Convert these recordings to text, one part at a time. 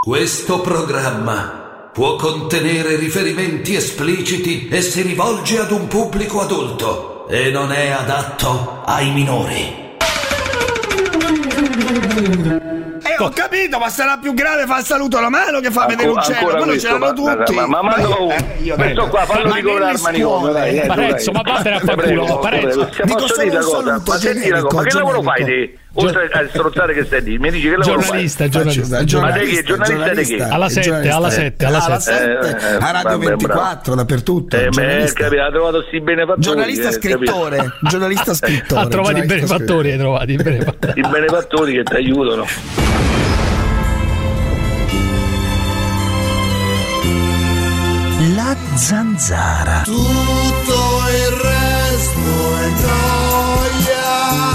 Questo programma può contenere riferimenti espliciti e si rivolge ad un pubblico adulto e non è adatto ai minori. Ho capito, ma sarà più grave fa il saluto alla mano che fa vedere un cielo, quello ce l'hanno tutti. Ma questo qua fallo ricoverare al manicomio, dai. Parenzo, ma vattene a far culo, Parenzo. Dico solo un saluto, ma senti una cosa, ma che lavoro fai te? Oltre a strozzare che stai lì, mi dici che lavoro fai? Giornalista. Ma te che giornalista di che? Alla 7, a Radio 24, dappertutto. Capito, ha trovato sti benefattori. Giornalista scrittore. Ha trovato i benefattori, i benefattori che ti aiutano. La zanzara. Tutto il resto è gioia.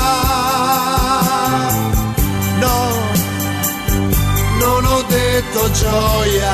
No, non ho detto gioia.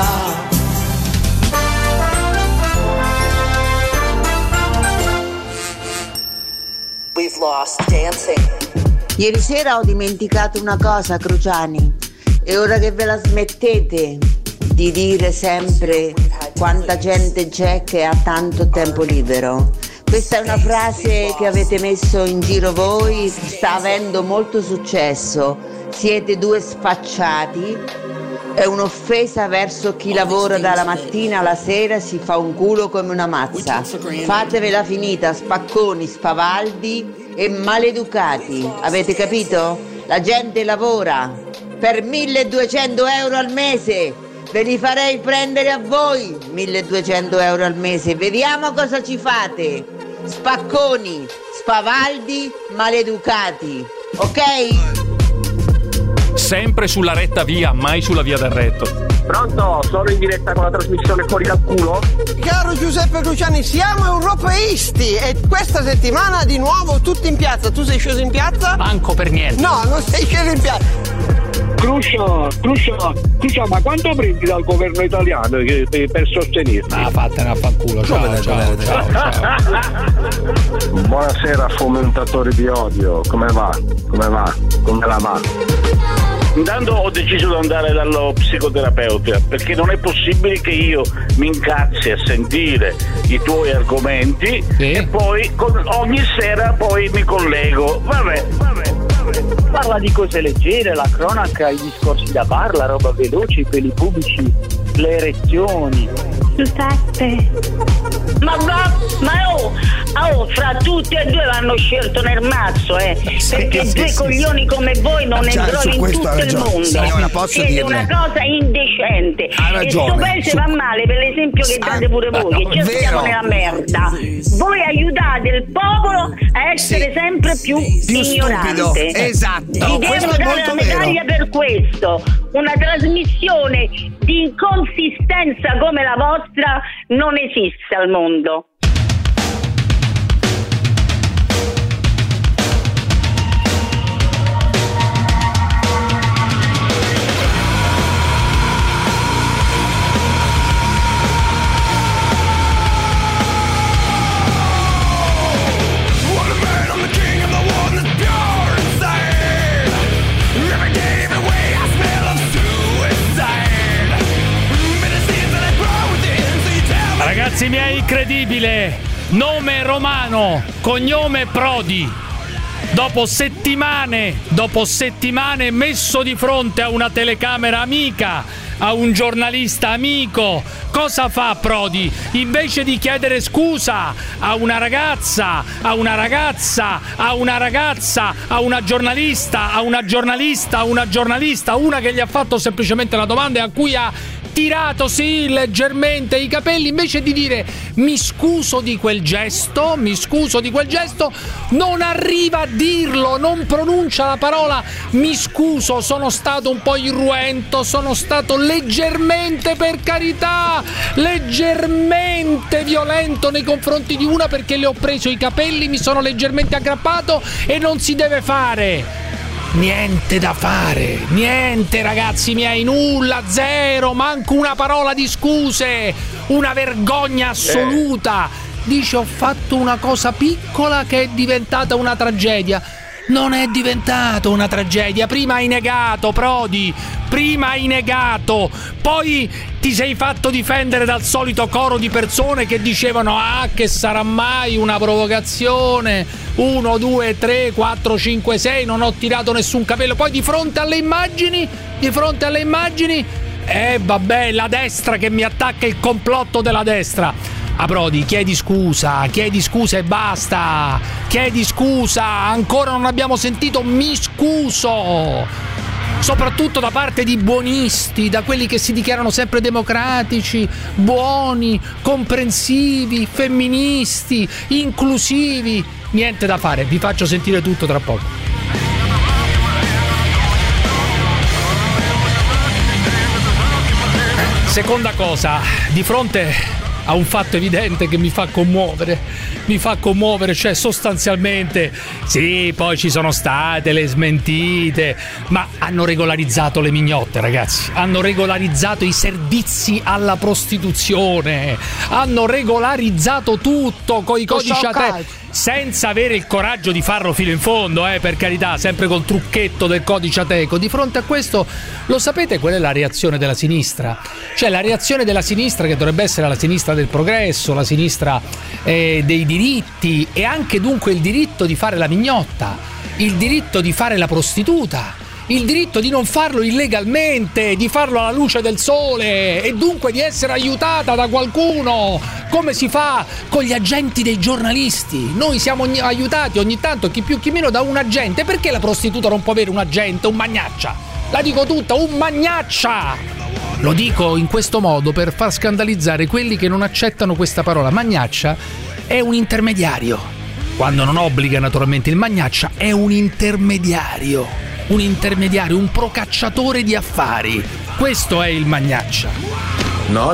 We've lost dancing. Ieri sera ho dimenticato una cosa, Cruciani, e ora che ve la smettete di dire sempre quanta gente c'è che ha tanto tempo libero. Questa è una frase che avete messo in giro voi, sta avendo molto successo. Siete due sfacciati, è un'offesa verso chi lavora dalla mattina alla sera, si fa un culo come una mazza. Fatevela finita, spacconi, spavaldi e maleducati, avete capito? La gente lavora per 1.200 euro al mese. Ve li farei prendere a voi 1.200 euro al mese. Vediamo cosa ci fate. Spacconi, spavaldi, maleducati. Ok? Sempre sulla retta via, mai sulla via del retto. Pronto? Sono in diretta con la trasmissione Fuori dal culo? Caro Giuseppe Cruciani, siamo europeisti e questa settimana di nuovo tutti in piazza. Tu sei sceso in piazza? Manco per niente. No, non sei sceso in piazza. Crucio, ma quanto prendi dal governo italiano per sostenerti? Ah, fatene a fanculo, ciao. Buonasera fomentatori di odio, come va? Come la va? Intanto ho deciso di andare dallo psicoterapeuta perché non è possibile che io mi incazzi a sentire i tuoi argomenti e poi ogni sera poi mi collego. Vabbè. Parla di cose leggere, la cronaca, i discorsi da bar, la roba veloce, i peli pubblici, le erezioni. Giuseppe. Ma fra tutti e due vanno scelto nel mazzo, perché due coglioni come voi non ne trovi in tutto il mondo. Signora, posso è dirle? una cosa indecente. E sto paese va male per l'esempio che date pure voi, che ci stiamo nella merda. Voi aiutate il popolo a essere sempre più ignorante. Esatto. Vi devo dare la medaglia per questo. Una trasmissione di inconsistenza come la vostra non esiste al mondo. Ragazzi miei, incredibile, nome romano, cognome Prodi. Dopo settimane messo di fronte a una telecamera amica, a un giornalista amico, cosa fa Prodi? Invece di chiedere scusa a una ragazza, a una giornalista, una che gli ha fatto semplicemente la domanda e a cui ha tirato leggermente i capelli, invece di dire mi scuso di quel gesto, non arriva a dirlo, non pronuncia la parola mi scuso, sono stato un po' irruento, sono stato leggermente, per carità, leggermente violento nei confronti di una perché le ho preso i capelli, mi sono leggermente aggrappato e non si deve fare. Niente da fare, niente ragazzi miei, nulla, zero, manco una parola di scuse, una vergogna assoluta. Dice ho fatto una cosa piccola che è diventata una tragedia. Non è diventato una tragedia. Prima hai negato, Prodi, poi ti sei fatto difendere dal solito coro di persone che dicevano che sarà mai una provocazione, 1, 2, 3, 4, 5, 6, non ho tirato nessun capello. Poi di fronte alle immagini vabbè, la destra che mi attacca, il complotto della destra. Prodi, chiedi scusa e basta. Chiedi scusa, ancora non abbiamo sentito mi scuso. Soprattutto da parte di buonisti, da quelli che si dichiarano sempre democratici, buoni, comprensivi, femministi, inclusivi. Niente da fare, vi faccio sentire tutto tra poco. Seconda cosa, di fronte a un fatto evidente che mi fa commuovere, cioè sostanzialmente sì, poi ci sono state le smentite, ma hanno regolarizzato le mignotte, ragazzi, hanno regolarizzato i servizi alla prostituzione, hanno regolarizzato tutto coi codici Ateco, senza avere il coraggio di farlo fino in fondo, per carità, sempre col trucchetto del codice Ateco. Di fronte a questo, lo sapete qual è la reazione della sinistra? Cioè la reazione della sinistra, che dovrebbe essere la sinistra del progresso, la sinistra dei diritti, e anche dunque il diritto di fare la mignotta, il diritto di fare la prostituta, il diritto di non farlo illegalmente, di farlo alla luce del sole e dunque di essere aiutata da qualcuno, come si fa con gli agenti dei giornalisti. Noi siamo aiutati ogni tanto, chi più chi meno, da un agente. Perché la prostituta non può avere un agente, un magnaccia? La dico tutta, un magnaccia! Lo dico in questo modo per far scandalizzare quelli che non accettano questa parola. Magnaccia è un intermediario. Quando non obbliga naturalmente il magnaccia, è un intermediario, un procacciatore di affari. Questo è il magnaccia. No.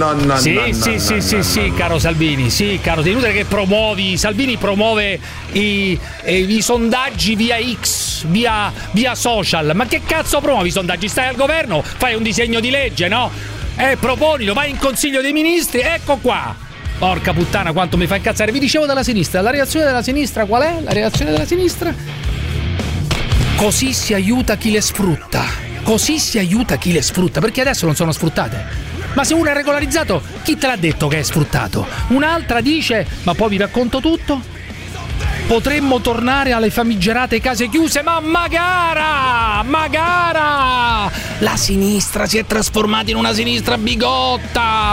Sì, caro Salvini, inutile che promuovi. Salvini promuove i sondaggi via X, via social. Ma che cazzo promuovi i sondaggi? Stai al governo, fai un disegno di legge, no? Proponilo, vai in Consiglio dei Ministri, ecco qua. Porca puttana, quanto mi fa incazzare. Vi dicevo della sinistra, la reazione della sinistra qual è? La reazione della sinistra: così si aiuta chi le sfrutta, perché adesso non sono sfruttate. Ma se uno è regolarizzato, chi te l'ha detto che è sfruttato? Un'altra dice, ma poi vi racconto tutto, potremmo tornare alle famigerate case chiuse, ma magara! La sinistra si è trasformata in una sinistra bigotta!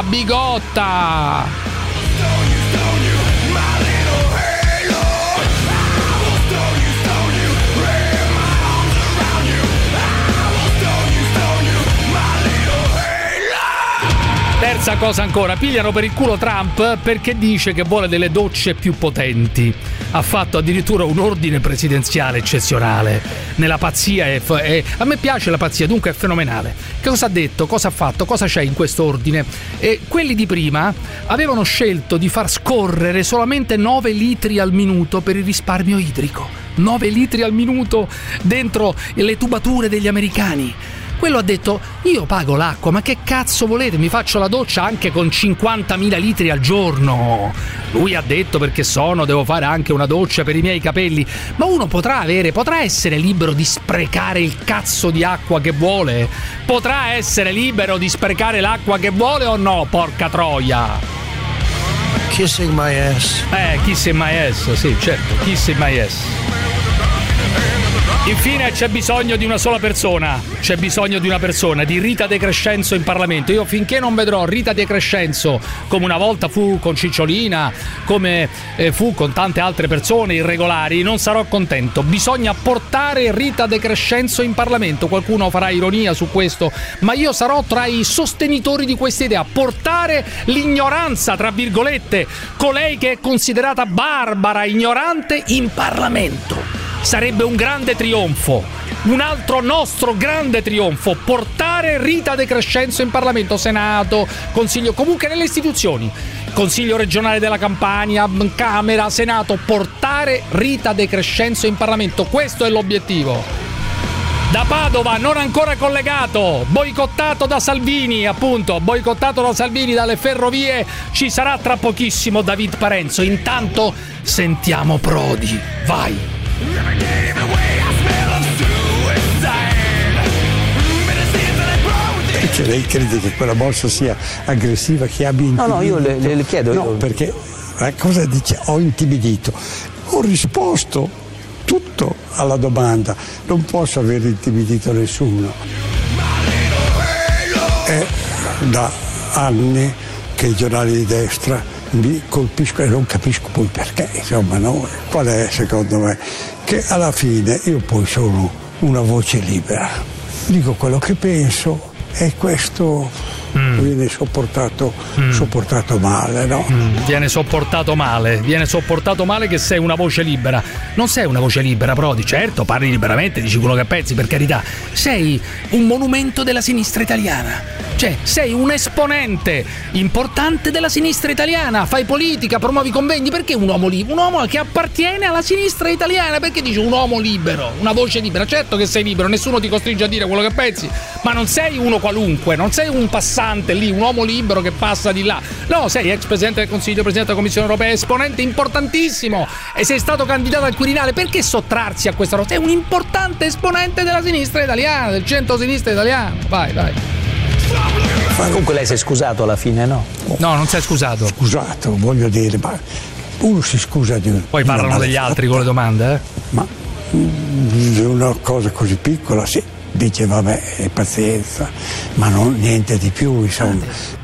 Terza cosa ancora, pigliano per il culo Trump perché dice che vuole delle docce più potenti. Ha fatto addirittura un ordine presidenziale eccezionale. Nella pazzia a me piace la pazzia, dunque è fenomenale. Che cosa ha detto? Cosa ha fatto? Cosa c'è in questo ordine? Quelli di prima avevano scelto di far scorrere solamente 9 litri al minuto per il risparmio idrico. 9 litri al minuto dentro le tubature degli americani. Quello ha detto, io pago l'acqua, ma che cazzo volete? Mi faccio la doccia anche con 50.000 litri al giorno. Lui ha detto, perché devo fare anche una doccia per i miei capelli. Ma uno potrà essere libero di sprecare il cazzo di acqua che vuole? Potrà essere libero di sprecare l'acqua che vuole o no, porca troia? Kissing my ass. Kissing my ass, sì, certo, kissing my ass. Infine c'è bisogno di una sola persona, di Rita De Crescenzo in Parlamento. Io finché non vedrò Rita De Crescenzo, come una volta fu con Cicciolina, come fu con tante altre persone irregolari, non sarò contento. Bisogna portare Rita De Crescenzo in Parlamento. Qualcuno farà ironia su questo, ma io sarò tra i sostenitori di questa idea. Portare l'ignoranza, tra virgolette, colei che è considerata barbara, ignorante, in Parlamento. Sarebbe un grande trionfo, un altro nostro grande trionfo, portare Rita De Crescenzo in Parlamento, Senato, Consiglio, comunque nelle istituzioni, Consiglio regionale della Campania, Camera, Senato, portare Rita De Crescenzo in Parlamento, questo è l'obiettivo. Da Padova, non ancora collegato, boicottato da Salvini, dalle ferrovie, ci sarà tra pochissimo David Parenzo. Intanto sentiamo Prodi, vai. Cioè, lei crede che quella mossa sia aggressiva, che abbia intimidito? No, io le chiedo. No, perché cosa dice? Ho intimidito. Ho risposto tutto alla domanda. Non posso aver intimidito nessuno. È da anni che i giornali di destra mi colpiscono e non capisco poi perché. Insomma, no? Qual è, secondo me? Che alla fine io poi sono una voce libera. Dico quello che penso. E questo viene sopportato male, no? Viene sopportato male che sei una voce libera. Non sei una voce libera, Prodi, certo, parli liberamente, dici quello che pensi, per carità. Sei un monumento della sinistra italiana. Cioè, sei un esponente importante della sinistra italiana, fai politica, promuovi convegni. Perché un uomo libero? Un uomo che appartiene alla sinistra italiana. Perché dici un uomo libero, una voce libera? Certo che sei libero, nessuno ti costringe a dire quello che pensi, ma non sei uno qualunque, non sei un passante lì, un uomo libero che passa di là. No, sei ex presidente del Consiglio, presidente della Commissione Europea, esponente importantissimo e sei stato candidato al Quirinale. Perché sottrarsi a questa cosa? Sei un importante esponente della sinistra italiana, del centro-sinistra italiano. Vai. Comunque lei si è scusato alla fine, no? No, non si è scusato. Scusato, voglio dire, ma uno si scusa di poi parlano degli altri con le domande, Ma di una cosa così piccola, sì, dice vabbè, pazienza, ma non niente di più, insomma.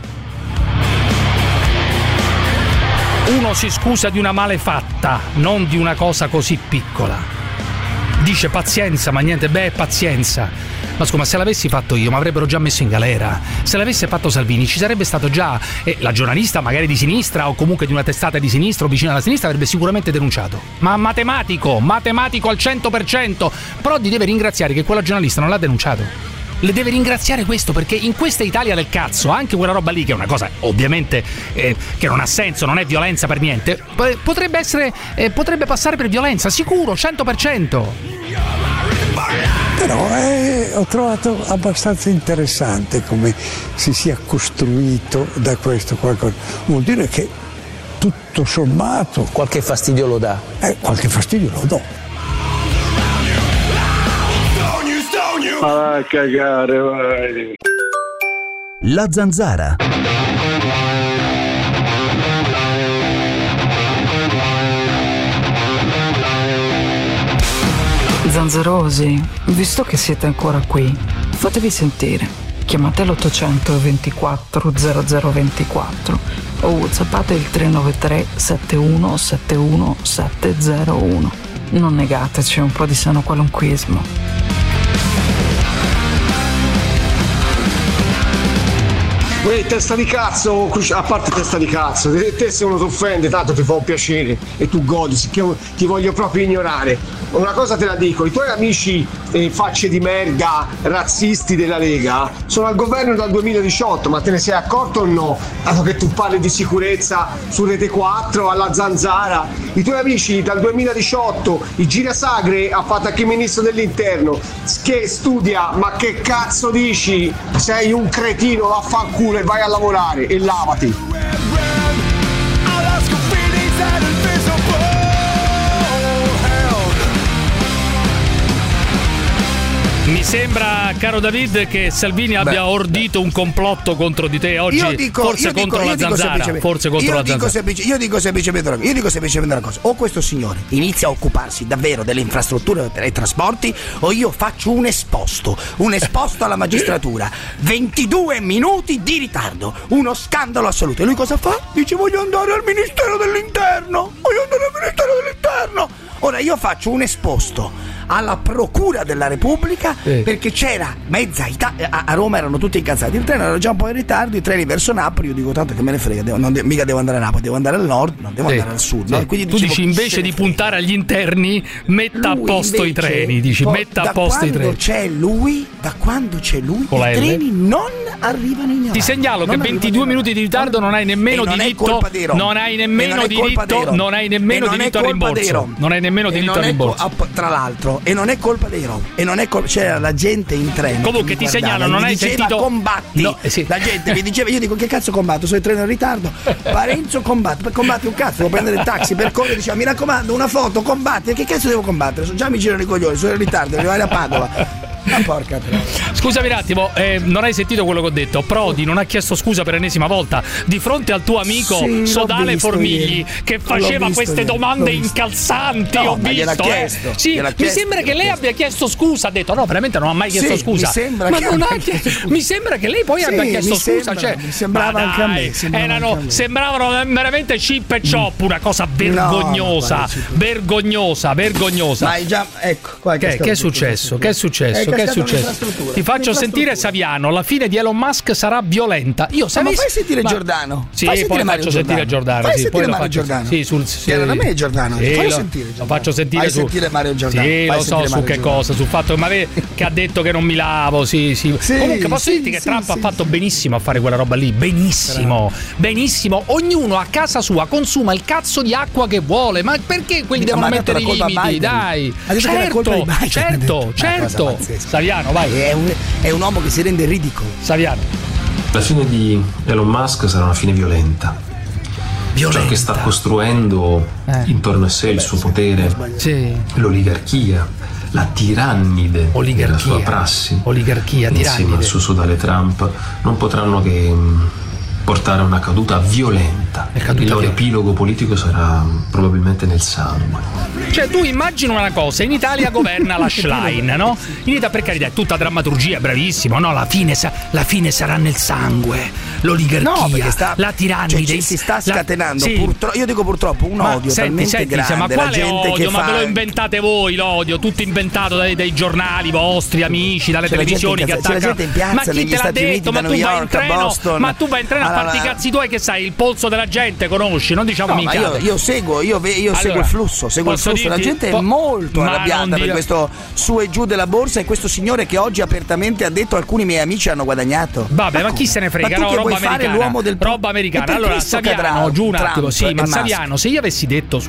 Uno si scusa di una malefatta, non di una cosa così piccola. Dice pazienza, ma niente, pazienza. Ma scusa, ma se l'avessi fatto io mi avrebbero già messo in galera. Se l'avesse fatto Salvini ci sarebbe stato già la giornalista magari di sinistra o comunque di una testata di sinistra o vicina alla sinistra avrebbe sicuramente denunciato. Ma matematico al 100%. Prodi deve ringraziare che quella giornalista non l'ha denunciato. Le deve ringraziare questo, perché in questa Italia del cazzo anche quella roba lì, che è una cosa ovviamente che non ha senso, non è violenza per niente, potrebbe passare per violenza, sicuro, 100%. Però ho trovato abbastanza interessante come si sia costruito da questo qualcosa. Vuol dire che tutto sommato qualche fastidio lo dà. Qualche fastidio lo do. Ah, cagare, vai. La Zanzara. Zanzarosi, visto che siete ancora qui, fatevi sentire. Chiamate l'800 24 0024 o whatsappate il 393 71 71 701. Non negateci un po' di sano qualunquismo. Uè, testa di cazzo, a parte testa di cazzo, te se uno ti offende tanto ti fa un piacere e tu godi, ti voglio proprio ignorare. Una cosa te la dico, i tuoi amici facce di merda razzisti della Lega sono al governo dal 2018, ma te ne sei accorto o no? Dato che tu parli di sicurezza su Rete 4, alla Zanzara, i tuoi amici dal 2018, il Girasagre ha fatto anche il ministro dell'interno che studia, ma che cazzo dici? Sei un cretino, vaffanculo e vai a lavorare e lavati. Mi sembra, caro David, che Salvini abbia ordito un complotto contro di te oggi. Io dico contro la Zanzara. Io dico semplicemente una cosa. O questo signore inizia a occuparsi davvero delle infrastrutture e trasporti, o io faccio un esposto alla magistratura. 22 minuti di ritardo, uno scandalo assoluto. E lui cosa fa? Dice voglio andare al Ministero dell'Interno. Ora io faccio un esposto alla Procura della Repubblica perché c'era mezza Italia, a Roma erano tutti incazzati, il treno era già un po' in ritardo, i treni verso Napoli, io dico tanto che me ne frega, mica devo andare a Napoli, devo andare al nord, non devo andare al sud, no? Quindi tu dici invece di puntare agli interni metta a posto i treni, dici metta a posto i treni. Da quando c'è lui i treni non arrivano ignoranti. Ti segnalo che 22 minuti di ritardo non hai nemmeno diritto. Non hai nemmeno diritto. Non hai nemmeno diritto al rimborso. Non hai nemmeno diritto al rimborso. Tra l'altro, e non è colpa dei Rom. E non è c'era la gente in treno. Comunque ti segnalo, non hai sentito. Combatti. No, sì. La gente mi diceva, io dico che cazzo combatto? Sono in treno in ritardo. Parenzo combatti un cazzo, devo prendere il taxi per correre, diceva mi raccomando una foto, combatti. Che cazzo devo combattere? Già mi girano i coglioni, sono in ritardo, devo arrivare a Padova. Ma porca troia. Scusami un attimo, non hai sentito quello che ho detto? Prodi non ha chiesto scusa per l'ennesima volta di fronte al tuo amico Sodale Formigli che faceva queste domande incalzanti. Ho visto, chiesto, sì, mi sembra che lei abbia chiesto scusa. Ha detto no, veramente non ha mai chiesto scusa. Mi sembra che lei poi abbia chiesto scusa. Mi sembrava anche a me. Sembravano veramente chip e chop, una cosa vergognosa. Vergognosa. Ma già, ecco, che è successo? Che è successo? Ti faccio sentire Saviano. La fine di Elon Musk sarà violenta. Ma fai sentire Giordano. Sì, poi faccio sentire Giordano. Fai sentire Mario Giordano. Sì, era da me Giordano. Fai sentire. Lo faccio sentire su. Sentire Mario Giordano. Sì, lo so su che cosa, sul fatto che ha detto che non mi lavo. Sì. Comunque posso dirti che Trump ha fatto benissimo a fare quella roba lì. Benissimo. Ognuno a casa sua consuma il cazzo di acqua che vuole. Ma perché quelli devono mettere i limiti? Dai. Certo. Saviano, vai. È un uomo che si rende ridicolo. Saviano. La fine di Elon Musk sarà una fine violenta. Ciò che sta costruendo intorno a sé il suo potere, l'oligarchia, la tirannide della sua prassi, insieme al suo sodale Trump, non potranno che portare a una caduta violenta. Il loro epilogo politico sarà probabilmente nel sangue. Cioè tu immagina una cosa, in Italia governa la Schlein, no? In Italia, per carità, è tutta drammaturgia, bravissimo, no? La fine sarà nel sangue, l'oligarchia, la tirannide, si sta scatenando, purtroppo, io dico purtroppo, un odio talmente grande. Ma quale odio? Ma ve lo inventate voi l'odio, tutto inventato dai giornali vostri, amici, dalle televisioni che attaccano. C'è la gente in piazza, ma chi te l'ha detto? Ma tu vai in treno, ma tu vai in treno a farti i cazzi tuoi, che sai, il polso della gente conosci, non diciamo minchia. Io seguo il flusso, la gente è molto arrabbiata per questo su e giù della borsa e questo signore che oggi apertamente ha detto alcuni miei amici hanno guadagnato. Vabbè, ma chi se ne frega, no, roba americana. L'uomo del roba americana. Allora, Saviano, giù un attimo, ma Saviano, se io avessi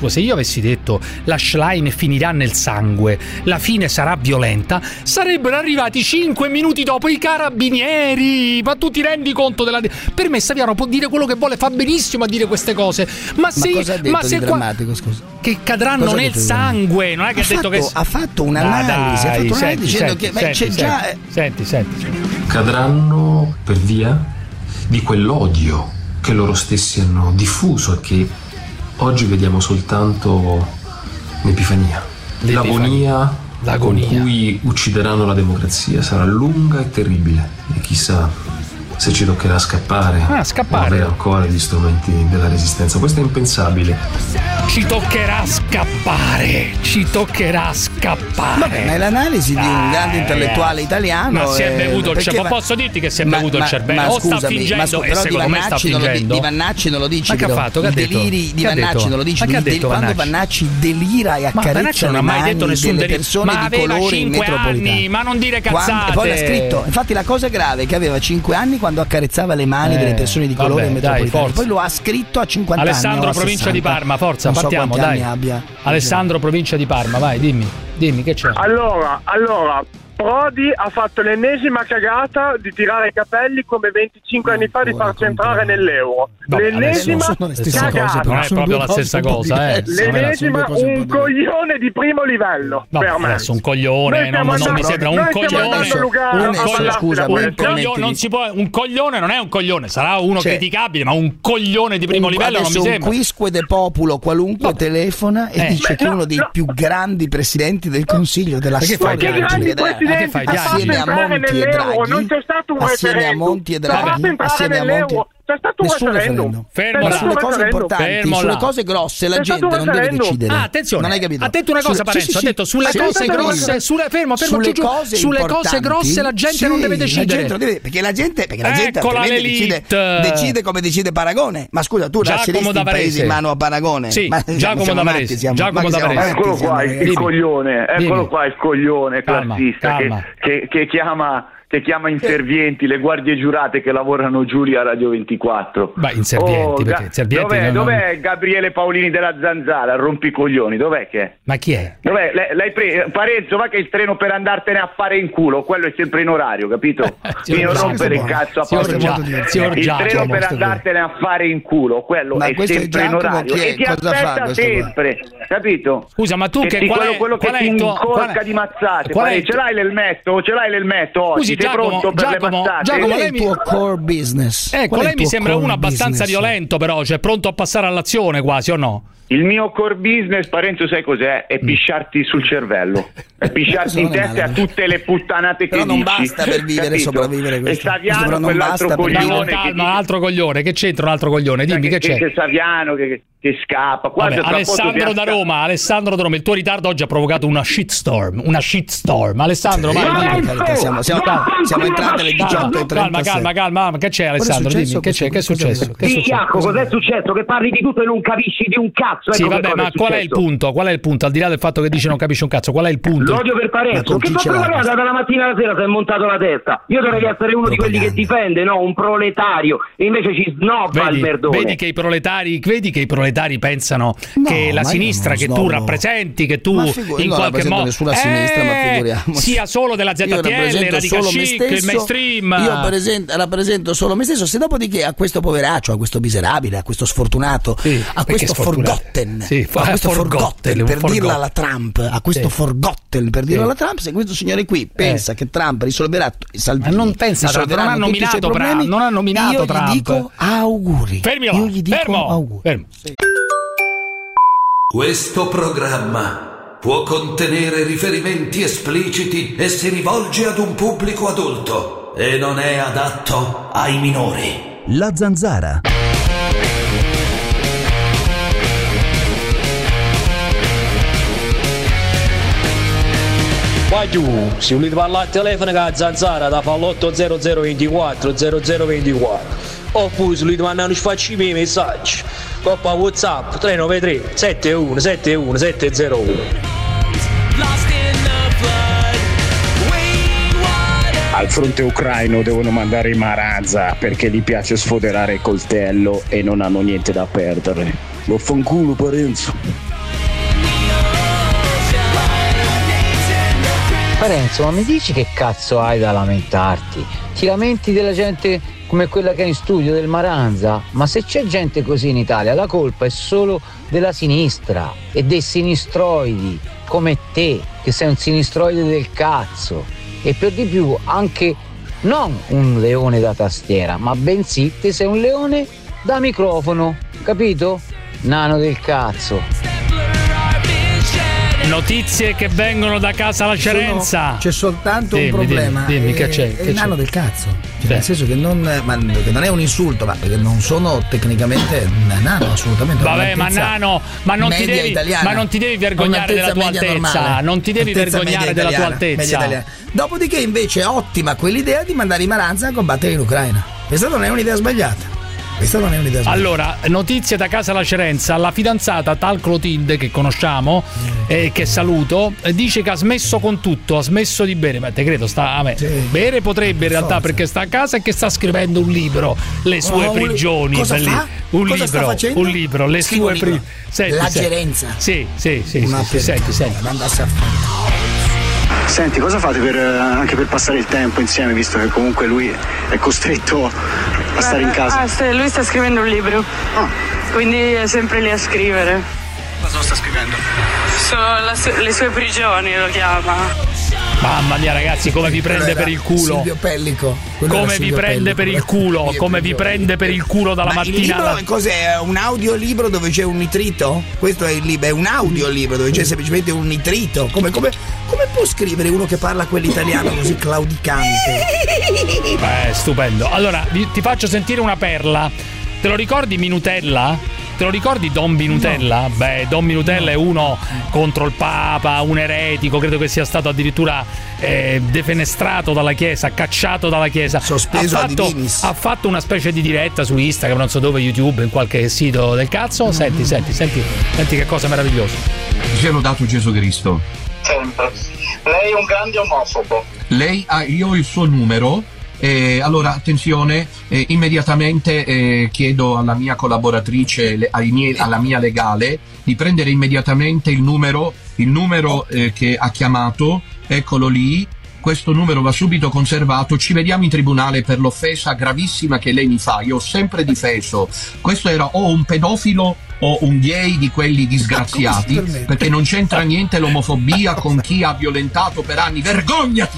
detto la Schlein finirà nel sangue, la fine sarà violenta, sarebbero arrivati 5 minuti dopo i carabinieri. Ma tu ti rendi conto per me Saviano può dire quello che vuole, fa benissimo a dire queste cose. Ma cosa ha detto di drammatico, scusa? Che cadranno nel sangue, non è che ha detto che ha fatto un'analisi, dicendo che c'è già. Senti. Cadranno per via di quell'odio che loro stessi hanno diffuso e che oggi vediamo soltanto l'Epifania. L'agonia con cui uccideranno la democrazia sarà lunga e terribile e chissà se ci toccherà scappare. O avere ancora gli strumenti della resistenza. Questo è impensabile. Ci toccherà scappare. Vabbè, ma è l'analisi di un grande intellettuale italiano. Ma si è bevuto il cervello. Posso dirti che si è bevuto il cervello? O sta fingendo, e secondo me sta fingendo. Di Vannacci non lo dici. Ma che ha fatto? Che ha detto? Deliri di Vannacci non lo dici. Quando Vannacci delira e accarezza le mani delle persone di colore in metropolitana. Ma non dire cazzate. Poi l'ha scritto. Infatti la cosa grave è che aveva 5 anni quando accarezzava le mani delle persone di colore in metropolitana. Poi lo ha scritto a 50 anni. Alessandro, provincia di Parma, forza, partiamo, dai. Alessandro, provincia di Parma, vai, dimmi che c'è. Allora, Prodi ha fatto l'ennesima cagata di tirare i capelli come 25 anni fa di farci entrare nell'euro. L'ennesima cagata. Non è proprio la stessa cosa, L'ennesima un coglione di primo livello. Per me. Adesso un coglione, non mi sembra un coglione. Non si può, un coglione non è un coglione, sarà uno criticabile, ma un coglione di primo livello non mi sembra. Un quisque de populo qualunque telefona e dice che è uno dei più grandi presidenti del Consiglio della storia. Assieme a Monti e Draghi, non c'è stato un referendum. Assieme a Monti c'è stato un referendum. Sulle cose importanti, sulle cose grosse la gente non deve decidere. Attenzione, non hai capito? Ha detto una cosa Parenzo, ha detto sulle cose grosse, sulle cose grosse la gente non deve decidere. Perché la gente decide come decide Paragone. Ma scusa, tu lasceresti il paese in mano a Paragone? Sì, Giacomo da Varese. Eccolo qua il coglione, classista che chiama che chiama inservienti le guardie giurate che lavorano giù lì a Radio 24. Ma inservienti, perché inservienti dov'è Gabriele Paolini della Zanzara? Rompicoglioni, dov'è che è? Ma chi è? Dov'è? L'hai preso? Parenzo, va che il treno per andartene a fare in culo, quello è sempre in orario, capito? Quindi non rompere il cazzo a il treno per andartene a fare in culo, quello è sempre in orario e ti aspetta sempre, capito? Scusa, ma tu quello che ti incorca di mazzate. Ce l'hai l'elmetto? Oggi sei pronto per le mazzate? Qual è il tuo core business? Lei mi sembra uno abbastanza violento, però, cioè pronto a passare all'azione quasi, o no? Il mio core business, Parenzo, sai cos'è? È pisciarti sul cervello, è pisciarti in testa a tutte le puttanate che dici. Però non basta per vivere, sopravvivere questo. E Saviano, quell'altro coglione. Calma, un altro coglione, che c'entra un altro coglione? Dimmi che c'è. C'è Saviano che scappa. Vabbè, Alessandro da Roma, il tuo ritardo oggi ha provocato una shitstorm. Alessandro, siamo entrati alle 18:30. Calma, che c'è, Alessandro? Dimmi, che è successo? Cos'è successo? Che parli di tutto e non capisci di un cazzo. Sì, vabbè, ma qual è il punto? Al di là del fatto che dici non capisci un cazzo, qual è il punto? L'odio per Parenzo. Che dalla mattina alla sera si è montato la testa. Io dovrei essere uno di quelli che difende, no? Un proletario. E invece ci snobba il merdone. Vedi che i proletari pensano che la sinistra che tu rappresenti, che tu in qualche modo nessuna sinistra, ma figuriamoci. Sia solo della ZTL, radical chic, il mainstream. Io rappresento solo me stesso. Se dopodiché a questo poveraccio, a questo miserabile, a questo sfortunato, a questo forgotten, per dirla alla Trump, se questo signore qui pensa che Trump risolverà ma non pensa Trump, non ha nominato io Trump. Gli dico auguri. Fermo. Questo programma può contenere riferimenti espliciti e si rivolge ad un pubblico adulto e non è adatto ai minori. La Zanzara. Poi tu, se volete parlare al telefono con la Zanzara, da fa l'80024 0024. Oppure se volete mandare un sfacci miei messaggi, coppa WhatsApp 393 7171 701. Al fronte ucraino devono mandare i Maranza perché gli piace sfoderare il coltello e non hanno niente da perdere. Vaffanculo, Parenzo. Parenzo, ma mi dici che cazzo hai da lamentarti? Ti lamenti della gente come quella che è in studio del Maranza? Ma se c'è gente così in Italia, la colpa è solo della sinistra e dei sinistroidi come te, che sei un sinistroide del cazzo. E per di più anche non un leone da tastiera, ma bensì te sei un leone da microfono, capito? Nano del cazzo. Notizie che vengono da casa alla Cerenza. C'è soltanto un problema. Dimmi che c'è. È il nano del cazzo. Nel senso che non è un insulto, ma perché non sono tecnicamente nano, assolutamente. Vabbè, ma nano, ma non ti devi vergognare della tua altezza. Normale. Non ti devi vergognare della tua altezza. Dopodiché invece è ottima quell'idea di mandare i Maranza a combattere in Ucraina. Questa non è un'idea sbagliata. Allora, notizie da casa alla Cerenza. La fidanzata Tal Clotilde, che conosciamo e che saluto, dice che ha smesso con tutto, ha smesso di bere. Ma te credo, bere potrebbe in realtà, perché sta a casa e che sta scrivendo un libro, le sue prigioni. Cosa fa? Un libro, le sue prigioni. La Cerenza. Sì. Senti. Mandasse a fare. Senti, cosa fate anche per passare il tempo insieme, visto che comunque lui è costretto a stare in casa? Lui sta scrivendo un libro, quindi è sempre lì a scrivere. Cosa sta scrivendo? Le sue prigioni lo chiama. Mamma mia, ragazzi, come vi prende per il culo. Silvio Pellico. Come vi prende per il culo. Come vi prende per il culo dalla mattina alla... Cos'è? Un audiolibro dove c'è un nitrito? Questo è il libro, è un audiolibro dove c'è semplicemente un nitrito. Come può scrivere uno che parla quell'italiano così claudicante? Beh, stupendo. Allora, ti faccio sentire una perla. Te lo ricordi Minutella? Te lo ricordi Don Minutella? No. Beh, Don Minutella è uno contro il Papa, un eretico, credo che sia stato addirittura defenestrato dalla Chiesa, cacciato dalla Chiesa. Sospeso ha fatto una specie di diretta su Instagram, non so dove, YouTube, in qualche sito del cazzo. Senti che cosa meravigliosa. Sia lodato Gesù Cristo. Sempre. Lei è un grande omofobo. io ho il suo numero. Allora attenzione, immediatamente chiedo alla mia collaboratrice, alla mia legale, di prendere immediatamente il numero che ha chiamato, eccolo lì. Questo numero va subito conservato. Ci vediamo in tribunale per l'offesa gravissima che lei mi fa. Io ho sempre difeso. Questo era o un pedofilo o un gay di quelli disgraziati, perché non c'entra niente l'omofobia con chi ha violentato per anni. Vergognati!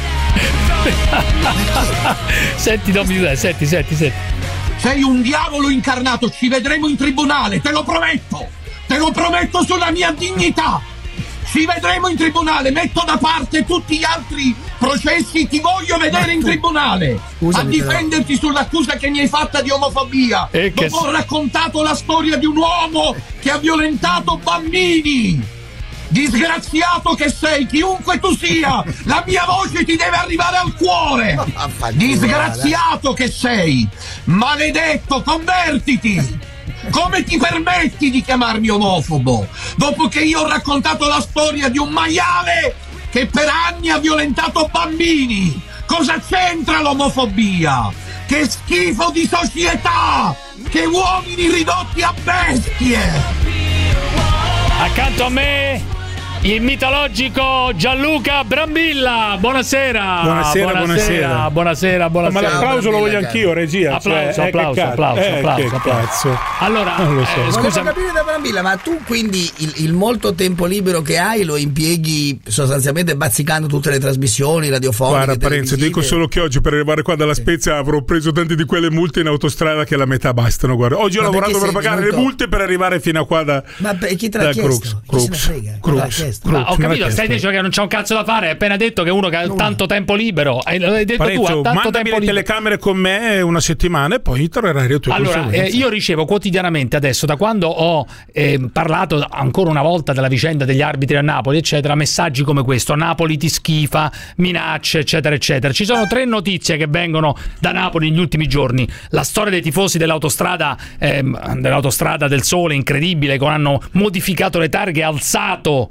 Senti, Dominic, senti. Sei un diavolo incarnato. Ci vedremo in tribunale, te lo prometto sulla mia dignità. Ci vedremo in tribunale, metto da parte tutti gli altri processi, ti voglio vedere in tribunale. Scusami, a difenderti sull'accusa che mi hai fatta di omofobia. Dopo ho raccontato la storia di un uomo che ha violentato bambini. Disgraziato che sei, chiunque tu sia, la mia voce ti deve arrivare al cuore. Disgraziato che sei, maledetto, convertiti. Come ti permetti di chiamarmi omofobo? Dopo che io ho raccontato la storia di un maiale che per anni ha violentato bambini. Cosa c'entra l'omofobia? Che schifo di società! Che uomini ridotti a bestie! Accanto a me il mitologico Gianluca Brambilla. Buonasera. Buonasera. Ma l'applauso lo voglio anch'io, regia. Applauso. Allora, non lo so. Scusa, capire da Brambilla, ma tu quindi il molto tempo libero che hai lo impieghi sostanzialmente bazzicando tutte le trasmissioni radiofoniche? Guarda, Parenzo, dico solo che oggi per arrivare qua dalla Spezia avrò preso tante di quelle multe in autostrada che la metà bastano. Guarda, oggi ho lavorato per pagare le multe per arrivare fino a qua da. Ma chi te l'ha chiesto? Crux. Ma ho capito, stai dicendo che non c'è un cazzo da fare. Hai appena detto che uno che ha tanto tempo libero. Hai detto Parenzo, tu, ha tanto mandami tempo le telecamere con me una settimana e poi troverai le tue conseguenze. Io ricevo quotidianamente adesso, da quando ho parlato ancora una volta della vicenda degli arbitri a Napoli, eccetera, messaggi come questo: Napoli ti schifa, minacce, eccetera, eccetera. Ci sono 3 notizie che vengono da Napoli negli ultimi giorni. La storia dei tifosi dell'autostrada del Sole, incredibile, che hanno modificato le targhe, alzato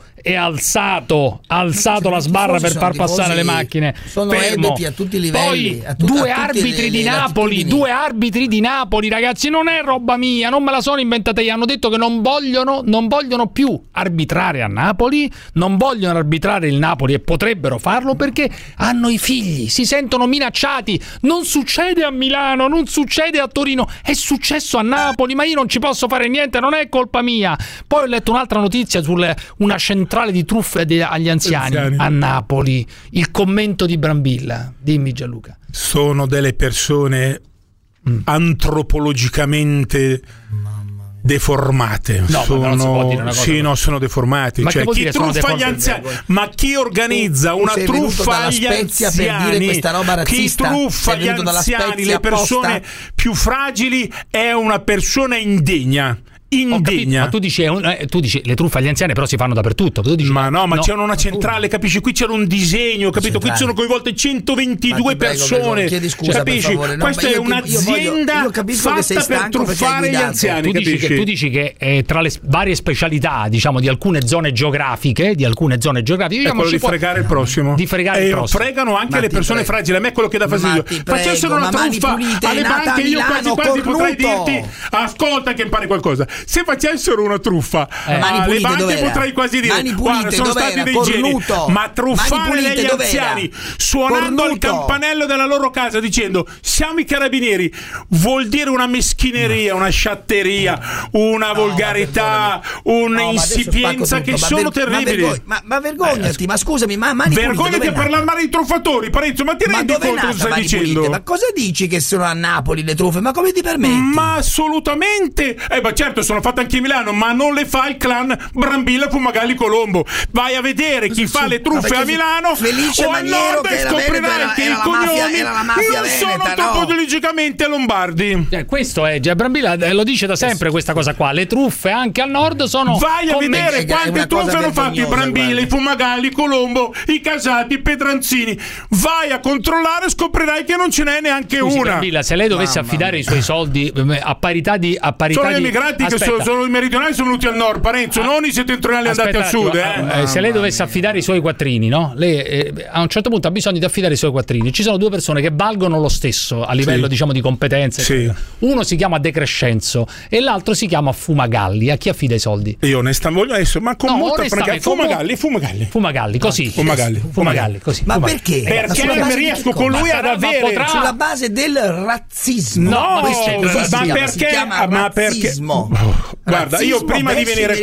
la sbarra per far passare le macchine. Sono ebeti a tutti i livelli. Poi due arbitri di Napoli, ragazzi, non è roba mia, non me la sono inventata io. Hanno detto che non vogliono più arbitrare a Napoli, non vogliono arbitrare il Napoli, e potrebbero farlo perché hanno i figli, si sentono minacciati. Non succede a Milano, non succede a Torino, è successo a Napoli, ma io non ci posso fare niente, non è colpa mia. Poi ho letto un'altra notizia su una centrale di truffe agli anziani a Napoli. Il commento di Brambilla. Dimmi, Gianluca. Sono delle persone antropologicamente deformate. Sono deformati. Ma cioè, chi truffa gli anziani? Ma chi organizza una truffa agli anziani? Chi truffa gli anziani, le persone più fragili, è una persona indegna. Ma tu dici le truffe agli anziani però si fanno dappertutto. Tu dici, ma c'era una centrale, capisci? Qui c'era un disegno, capito? Qui sono coinvolte 122 persone. Chiedi scusa, capisci? Per questa è un'azienda fatta per truffare gli anziani. Tu dici che tra le varie specialità, diciamo, di alcune zone geografiche, è quello di fregare il prossimo. Fregano anche le persone fragili. A me è quello che dà fastidio. Facessero una truffa alle banche, io quasi potrei dirti: ascolta che impari qualcosa. Se facessero una truffa alle banche, potrei quasi dire: guarda, sono stati dei geni. Ma truffare gli anziani suonando al campanello della loro casa dicendo siamo i carabinieri vuol dire una meschineria, una sciatteria, una volgarità, un'insipienza che sono terribili. Ma vergognati, ma scusami, vergognati a parlare male di truffatori, Parenzo, ma ti rendi conto cosa stai dicendo? Ma cosa dici che sono a Napoli le truffe? Ma come ti permetti? Ma assolutamente. Ma certo, sono fatte anche a Milano, ma non le fa il clan Brambilla Fumagalli Colombo. Vai a vedere chi fa le truffe a Milano o al nord e scoprirai che i cognomi non sono topologicamente lombardi. Questo è Brambilla lo dice da sempre, questa cosa qua. Le truffe anche al nord sono. Vai a vedere quante truffe hanno fatto i Brambilla, i Fumagalli, Colombo, i Casati, i Pedranzini. Vai a controllare e scoprirai che non ce n'è neanche una. Brambilla, se lei dovesse affidare i suoi soldi a parità di sono emigranti che sono i meridionali sono venuti al nord, Parenzo, non i settentrionali andati al sud. Se lei dovesse affidare i suoi quattrini, no? Lei a un certo punto ha bisogno di affidare i suoi quattrini. Ci sono due persone che valgono lo stesso a livello diciamo di competenze. Uno si chiama De Crescenzo e l'altro si chiama Fumagalli. A chi affida i soldi? Io onestamente adesso, ma con molta franchezza, Fumagalli, così. Fumagalli, così. Ma perché? Perché non riesco con lui ad avere sulla base del razzismo. No, ma perché? Guarda, io prima di venire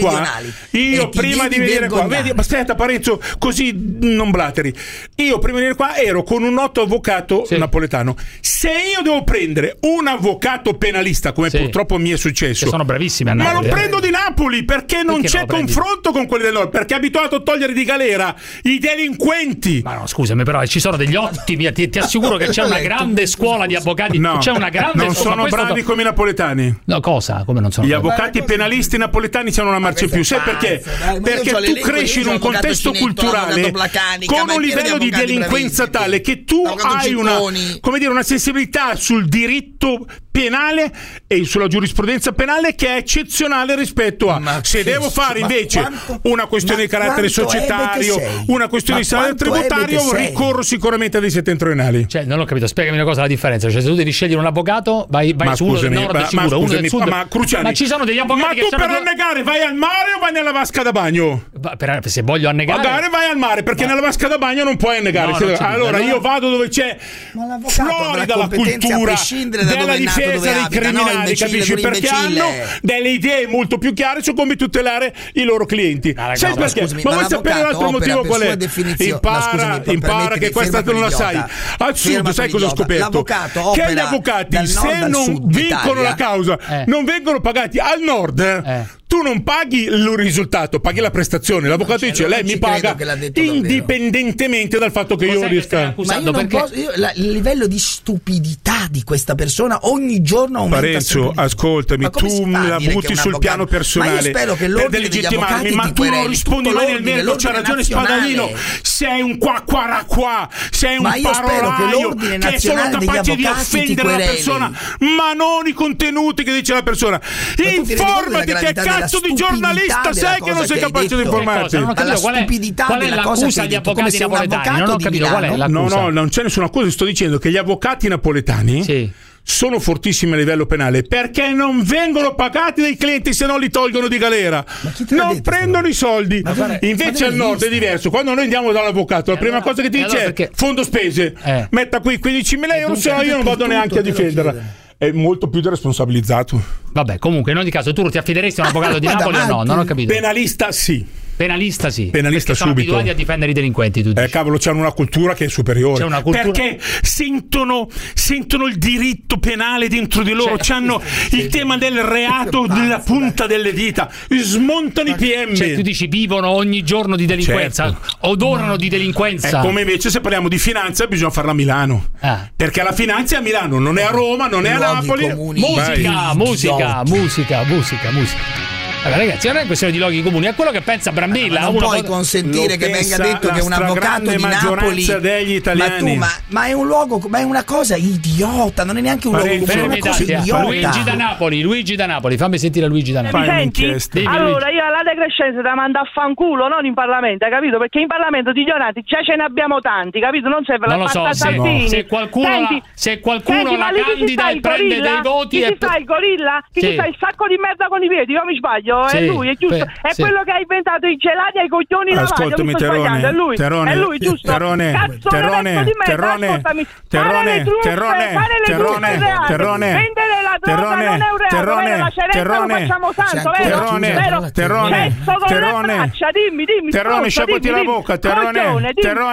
qua, vedi, aspetta Parenzo, così non blateri. Io prima di venire qua ero con un noto avvocato napoletano. Se io devo prendere un avvocato penalista, come purtroppo mi è successo, che sono bravissimi a Napoli, ma lo prendo di Napoli perché non c'è confronto con quelli del nord, perché è abituato a togliere di galera i delinquenti. Ma no, scusami, però ci sono degli ottimi, ti assicuro che c'è una grande scuola di avvocati. C'è una grande non sono bravi come i napoletani. No, cosa? Come non sono? Gli avvocati penalisti napoletani c'hanno una marcia in più. Sai perché? Perché tu cresci in un contesto culturale con un livello di delinquenza tale che tu hai una sensibilità sul diritto penale e sulla giurisprudenza penale che è eccezionale rispetto a se devo fare invece una questione di carattere societario, una questione di salario tributario, ricorro sicuramente a dei settentrionali. Cioè, non ho capito, spiegami una cosa, la differenza. Cioè, se tu devi scegliere un avvocato, vai su uno del nord sicuro, uno del sud. Ma Cruciani, ma ci sono degli avvocati che per annegare vai al mare o vai nella vasca da bagno? Se voglio annegare, magari vai al mare, perché nella vasca da bagno non puoi annegare. Allora io vado dove c'è fuori dalla cultura della difesa dei criminali, capisci? Perché hanno delle idee molto più chiare su come tutelare i loro clienti. Sai perché? Ma vuoi sapere l'altro motivo qual è? Impara che questa tu non la sai. Al sud sai cosa ho scoperto? Che gli avvocati, se non vincono la causa, non vengono pagati. Al nord tu non paghi il risultato, paghi la prestazione. L'avvocato dice lei mi paga indipendentemente dal fatto che io riesca. Ma io non posso, il livello di stupidità di questa persona ogni giorno aumenta. Parenzo, ascoltami, tu la butti sul piano personale. Ma io spero che per delegittimarmi, ma tu non rispondi mai nel merito. C'ha ragione Spadalino, sei un qua, sei un parolaio che sono capace di offendere la persona, ma non i contenuti che dice la persona. Informati, che cazzo di giornalista sei che non sei capace di informarti? Non ho capito qual è l'accusa agli avvocati napoletani. Non ho capito qual è l'accusa. No, non c'è nessuna accusa, sto dicendo che gli avvocati napoletani sono fortissimi a livello penale perché non vengono pagati dai clienti, se no li tolgono di galera, non prendono i soldi. Invece al nord è diverso. Quando noi andiamo dall'avvocato, la prima cosa che ti dice è fondo spese, metta qui 15.000 euro, se no io non vado neanche a difenderla. È molto più responsabilizzato. Vabbè, comunque in ogni caso tu ti affideresti a un avvocato di Napoli o no? Non ho capito. Penalista sì. Penalista sì. Penalista sono subito. abituati a difendere i delinquenti, tu dici. Cavolo, c'hanno una cultura che è superiore. C'è una cultura... Perché sentono il diritto penale dentro di loro, c'hanno il tema del reato nella punta delle dita, smontano i PM. Cioè tu dici vivono ogni giorno di delinquenza, odorano di delinquenza. Come invece se parliamo di finanza bisogna farla a Milano. Perché la finanza è a Milano, non è a Roma, non è a Napoli. Musica. Allora, ragazzi, non è questione di luoghi comuni, è quello che pensa Brambilla. Non puoi consentire che venga detto che un avvocato di Napoli degli italiani. Ma è un luogo, ma è una cosa idiota, non è neanche un luogo comune, è una cosa idiota. Luigi da Napoli, fammi sentire Luigi da Napoli. Allora, io alla De Crescenzo da mando a fanculo, non in Parlamento, hai capito? Perché in Parlamento di ignoranti già ce ne abbiamo tanti, capito? Non serve la fatta Salvini. Se qualcuno la candida e prende dei voti, chi si fa il gorilla? Chi si fa il sacco di merda con i piedi? Io mi sbaglio. È lui, è giusto. È quello che ha inventato i gelati ai coglioni lavati. Ascoltami, Terone. È lui, giusto? Terone, sciacquati la bocca, Terone.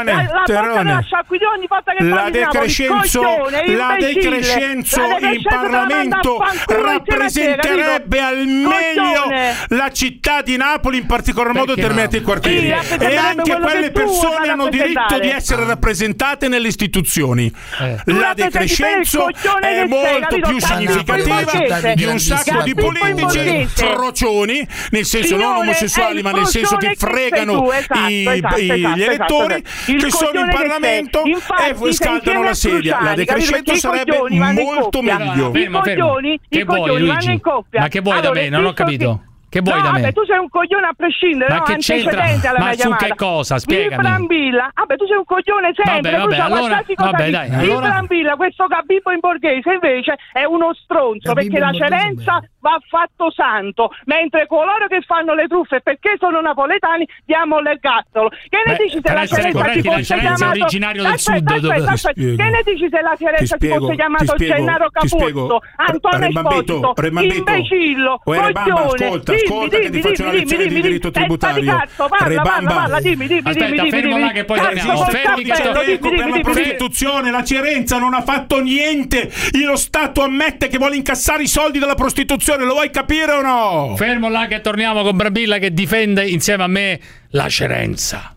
La De Crescenzo in Parlamento rappresenterebbe al meglio la città di Napoli, in particolar modo determinati quartieri, e anche quelle persone hanno diritto di essere rappresentate nelle istituzioni. La De Crescenzo è molto più significativa narrativa di un sacco di politici frocioni, nel senso non omosessuali, ma nel senso che fregano gli elettori che sono in Parlamento e scaldano la sedia. La De Crescenzo sarebbe molto meglio. Che vuoi, Luigi? Ma che vuoi da me? Non ho capito. Che vuoi da me? Vabbè, tu sei un coglione a prescindere, ma che antecedente alla ma mia su chiamata. Che cosa? Spiegami. Il Brambilla, tu sei un coglione sempre. Il Brambilla, questo Gabibbo in borghese invece è uno stronzo, perché la Cerenza va fatto santo, mentre coloro che fanno le truffe perché sono napoletani diamo l'ergastolo. Che ne dici se la Cerenza si fosse chiamato originario del sud? Che ne dici se la Cerenza si fosse chiamato Gennaro Capozzo, Antonio Esposito, imbecillo, coglione? Ascolta che ti faccio una lezione di diritto tributario. Parla, dimmi. Aspetta, fermo là che poi torniamo. Per la prostituzione la Cerenza non ha fatto niente. Lo Stato ammette che vuole incassare i soldi dalla prostituzione, lo vuoi capire o no? Fermo là che torniamo con Brambilla che difende insieme a me la Cerenza.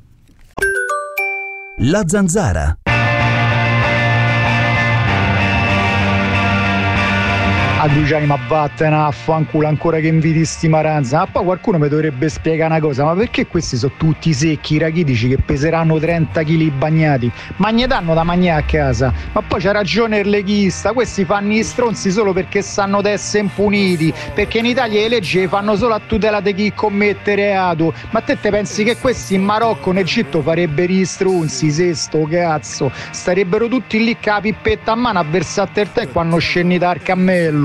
La Zanzara. A Luciani, ma vattene a fanculo ancora che inviti sti Maranza. Ma poi qualcuno mi dovrebbe spiegare una cosa, ma perché questi sono tutti secchi rachitici che peseranno 30 kg bagnati? Ma gli danno da mangiare a casa. Ma poi c'ha ragione il leghista, questi fanno gli stronzi solo perché sanno di essere impuniti, perché in Italia le leggi fanno solo a tutela di chi commette reato. Ma te pensi che questi in Marocco, in Egitto farebbero gli stronzi, sesto cazzo? Starebbero tutti lì con la pippetta a mano a versare il tè quando scendi dal cammello.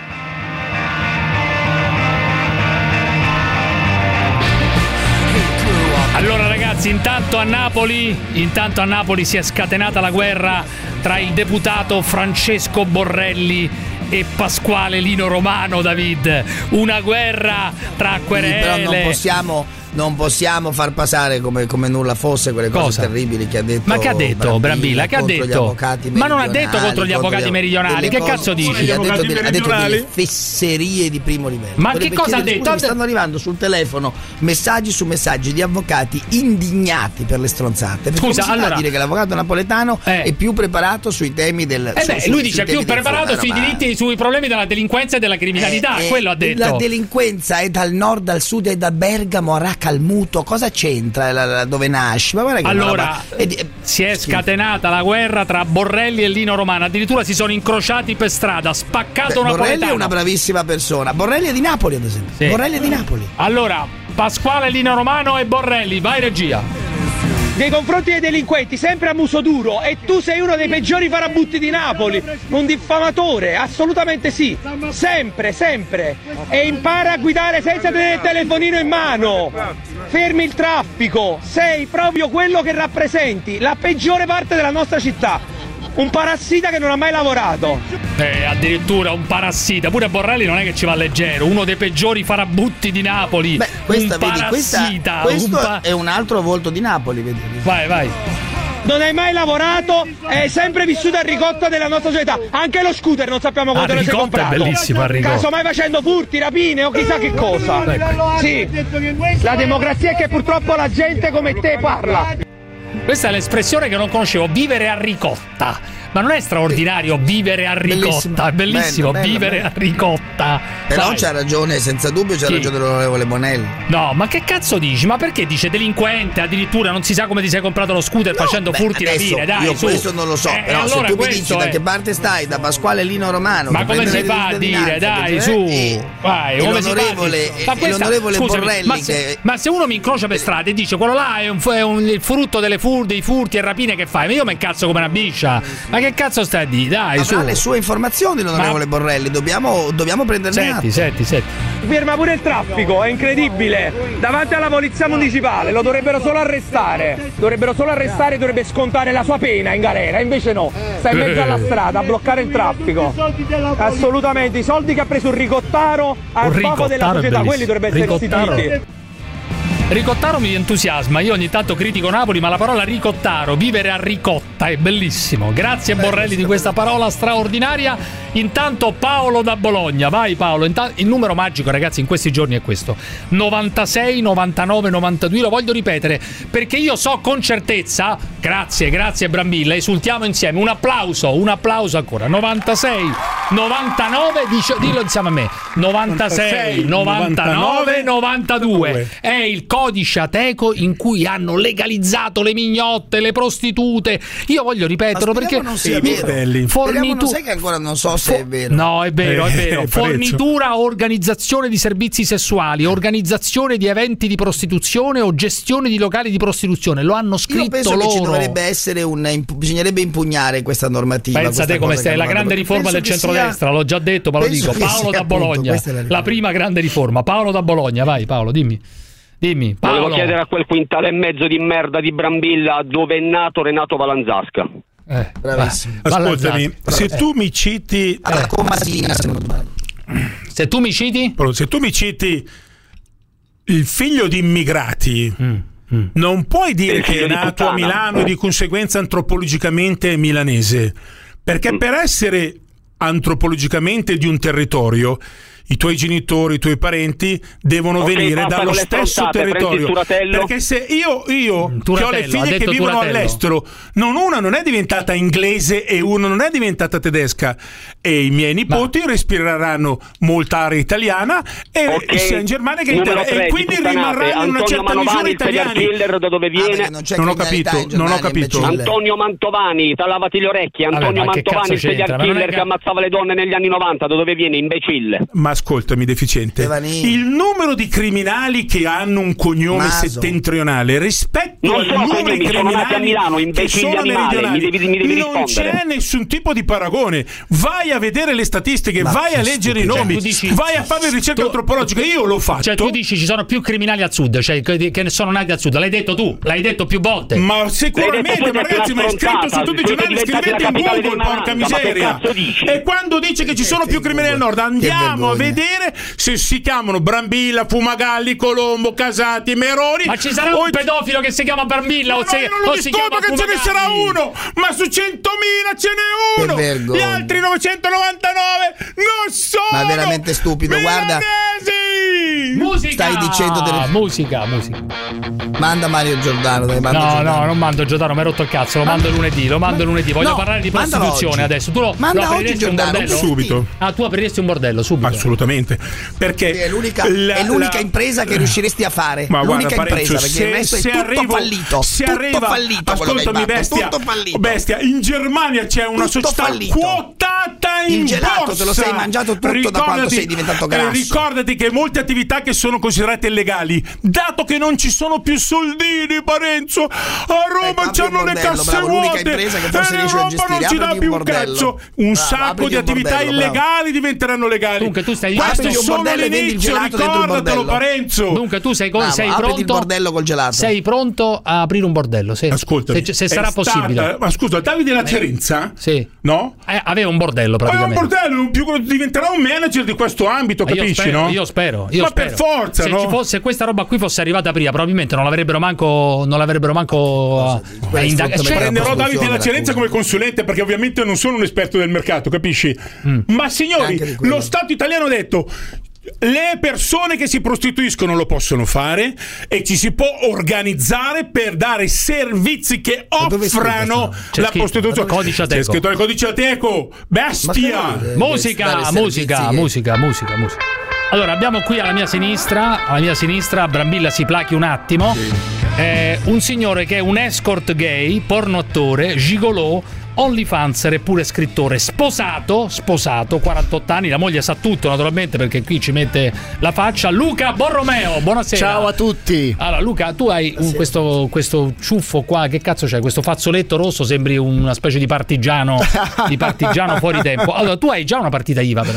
Allora ragazzi, intanto a Napoli si è scatenata la guerra tra il deputato Francesco Borrelli e Pasquale Lino Romano, David. Una guerra tra querele. Però non possiamo far passare come nulla fosse quelle cose terribili che ha detto. Ma che ha detto Brambilla? Che ha detto? Ma non ha detto contro gli avvocati meridionali. Che cazzo dici? Ha detto delle fesserie di primo livello. Ma che cosa ha detto? Mi stanno arrivando sul telefono messaggi su messaggi di avvocati indignati per le stronzate. Scusa, allora dire che l'avvocato napoletano è più preparato sui temi del. Lui dice più preparato sui diritti, sui problemi della delinquenza e della criminalità. Quello ha detto. La delinquenza è dal nord al sud, è da Bergamo a Calmuto, cosa c'entra dove nasci? Ma guarda che allora si è scatenata la guerra tra Borrelli e Lino Romano, addirittura si sono incrociati per strada, spaccato napoletano. Borrelli è una bravissima persona. Borrelli è di Napoli, ad esempio. Sì. Borrelli è di Napoli. Allora, Pasquale, Lino Romano e Borrelli, vai regia. Nei confronti dei delinquenti sempre a muso duro, e tu sei uno dei peggiori farabutti di Napoli, un diffamatore, assolutamente sì, sempre, e impara a guidare senza tenere il telefonino in mano, fermi il traffico, sei proprio quello che rappresenti la peggiore parte della nostra città. Un parassita che non ha mai lavorato. Addirittura un parassita. Pure Borrelli non è che ci va leggero. Uno dei peggiori farabutti di Napoli. Questo è un altro volto di Napoli, vedi. Vai. Non hai mai lavorato, hai sempre vissuto a ricotta della nostra società. Anche lo scooter non sappiamo quanto lo sei comprato. È bellissimo a ricotta. Casomai facendo furti, rapine o chissà che cosa. Sì, la democrazia è che purtroppo la gente come te parla. Questa è l'espressione che non conoscevo, vivere a ricotta. Ma non è straordinario vivere a ricotta? È bellissimo, vivere a ricotta. Però c'ha ragione, senza dubbio c'ha ragione l'onorevole Bonelli. No, ma che cazzo dici? Ma perché dice delinquente? Addirittura non si sa come ti sei comprato lo scooter facendo furti rapine, dai. Io questo non lo so, però allora se tu mi dici da che parte stai, da Pasquale Lino Romano. Ma come si fa a dire? Dai, su. Vai, come si fa? L'onorevole Borrelli. Ma se uno mi incrocia per strada e dice quello là è il frutto dei furti e rapine che fai, ma io mi incazzo come una biscia. Ma che cazzo stai a dire? Dai, su. Le sue informazioni, l'onorevole Borrelli, dobbiamo prenderne atto. Senti. Ferma pure il traffico, è incredibile. Davanti alla polizia municipale lo dovrebbero solo arrestare. Dovrebbe scontare la sua pena in galera, invece no. Sta in mezzo alla strada a bloccare il traffico. Assolutamente, i soldi che ha preso il ricottaro al poco della società, quelli dovrebbero essere restituiti. Ricottaro mi entusiasma, io ogni tanto critico Napoli, ma la parola ricottaro, vivere a ricotta, è bellissimo. Grazie Borrelli di questa parola straordinaria. Intanto Paolo da Bologna, vai Paolo. Il numero magico, ragazzi, in questi giorni è questo: 96 99 92. Lo voglio ripetere perché io so con certezza. Grazie Brambilla, esultiamo insieme. Un applauso ancora. 96 99, dillo insieme a me. 96 99 92 è il codice Ateco in cui hanno legalizzato le mignotte, le prostitute. Io voglio ripeterlo perché non sia vero. Sai che ancora non so se è vero. No, è vero. Fornitura, organizzazione di servizi sessuali, organizzazione di eventi di prostituzione o gestione di locali di prostituzione. Lo hanno scritto Io penso loro. Che ci dovrebbe essere bisognerebbe impugnare questa normativa. Pensate come stai, la grande riforma del centrodestra, l'ho già detto, ma lo dico. Paolo da Bologna, la prima grande riforma. Paolo da Bologna, vai Paolo, dimmi Paolo. Volevo chiedere a quel quintale e mezzo di merda di Brambilla dove è nato Renato Valanzasca. Bravissimo. Ascoltami, se tu mi citi alla Comasina, se tu mi citi il figlio di immigrati, non puoi dire che è nato a Milano e di conseguenza antropologicamente milanese, perché per essere antropologicamente di un territorio i tuoi genitori, i tuoi parenti devono venire dallo stesso territorio, perché se io che ho le figlie che vivono all'estero, non è diventata inglese e una non è diventata tedesca, e i miei nipoti respireranno molta aria italiana e sia in Germania che in Italia, e quindi rimarranno in una certa misura italiani. Da dove viene? Non ho capito. Antonio Mantovani, lavati le orecchie. Antonio Mantovani, il serial killer che ammazzava le donne negli anni 90, da dove viene? Imbecille. Ma ascoltami, deficiente, il numero di criminali che hanno un cognome settentrionale rispetto al numero di criminali a Milano, che sono meridionali, mi devi non c'è nessun tipo di paragone. Vai a vedere le statistiche, vai a leggere i nomi, vai a fare ricerca antropologica. Io l'ho fatto. Cioè tu dici ci sono più criminali al sud, cioè che ne sono nati al sud. L'hai detto tu, l'hai detto più volte. Ma sicuramente, ma ragazzi, ma è scritto su tutti i giornali, scrivete in Google, porca miseria. E quando dice che ci sono più criminali al nord, andiamo a vedere se si chiamano Brambilla, Fumagalli, Colombo, Casati, Meroni. Ma ci sarà un pedofilo che si chiama Brambilla non disturba che ce ne sarà uno, ma su 100.000 ce n'è uno. Gli altri 999 non sono. Ma è veramente stupido, guarda. Musica. Stai dicendo delle musica. Manda Mario Giordano, dai, No, non mando Giordano, mi hai rotto il cazzo, lo mando lunedì. Voglio parlare di prostituzione adesso. Tu lo apriresti un bordello subito. Tu apriresti un bordello subito. Assolutamente. Perché è l'unica impresa che riusciresti a fare. Ma l'unica guarda, impresa, perché il resto è tutto fallito. Ascoltami, bestia, in Germania c'è una società quotata in il gelato borsa. te lo sei mangiato tutto da quando sei diventato grasso. Ricordati che molte attività che sono considerate illegali, dato che non ci sono più soldini, Parenzo, a Roma c'hanno le casse vuote e l'Europa non ci dà più un cazzo. Un sacco di attività illegali diventeranno legali. Dunque tu stai questo è solo l'inizio, ricordatelo, Parenzo. Dunque tu sei pronto? Il bordello col gelato. Sei pronto a aprire un bordello? Ascoltami, se sarà possibile. Ma scusa, Davide La Cerenza? Sì. No? Aveva un bordello praticamente. Aveva un bordello, diventerà un manager di questo ambito, capisci, no? Io spero. Per forza, se questa roba qui fosse arrivata prima, probabilmente non l'avrebbero manco indagato. Prenderò Davide La Cerenza come consulente, perché ovviamente non sono un esperto del mercato, capisci? Ma signori, lo Stato italiano ha detto: le persone che si prostituiscono lo possono fare e ci si può organizzare per dare servizi che offrano la prostituzione. C'è scritto nel codice Ateco. Bestia. Musica. Allora, abbiamo qui alla mia sinistra, Brambilla si plachi un attimo, un signore che è un escort gay, porno attore, gigolò, OnlyFanser e pure scrittore, sposato, 48 anni, la moglie sa tutto naturalmente perché qui ci mette la faccia. Luca Borromeo, buonasera. Ciao a tutti. Allora Luca, tu hai questo ciuffo qua, che cazzo c'è? Questo fazzoletto rosso, sembri una specie di partigiano fuori tempo. Allora tu hai già una partita IVA però.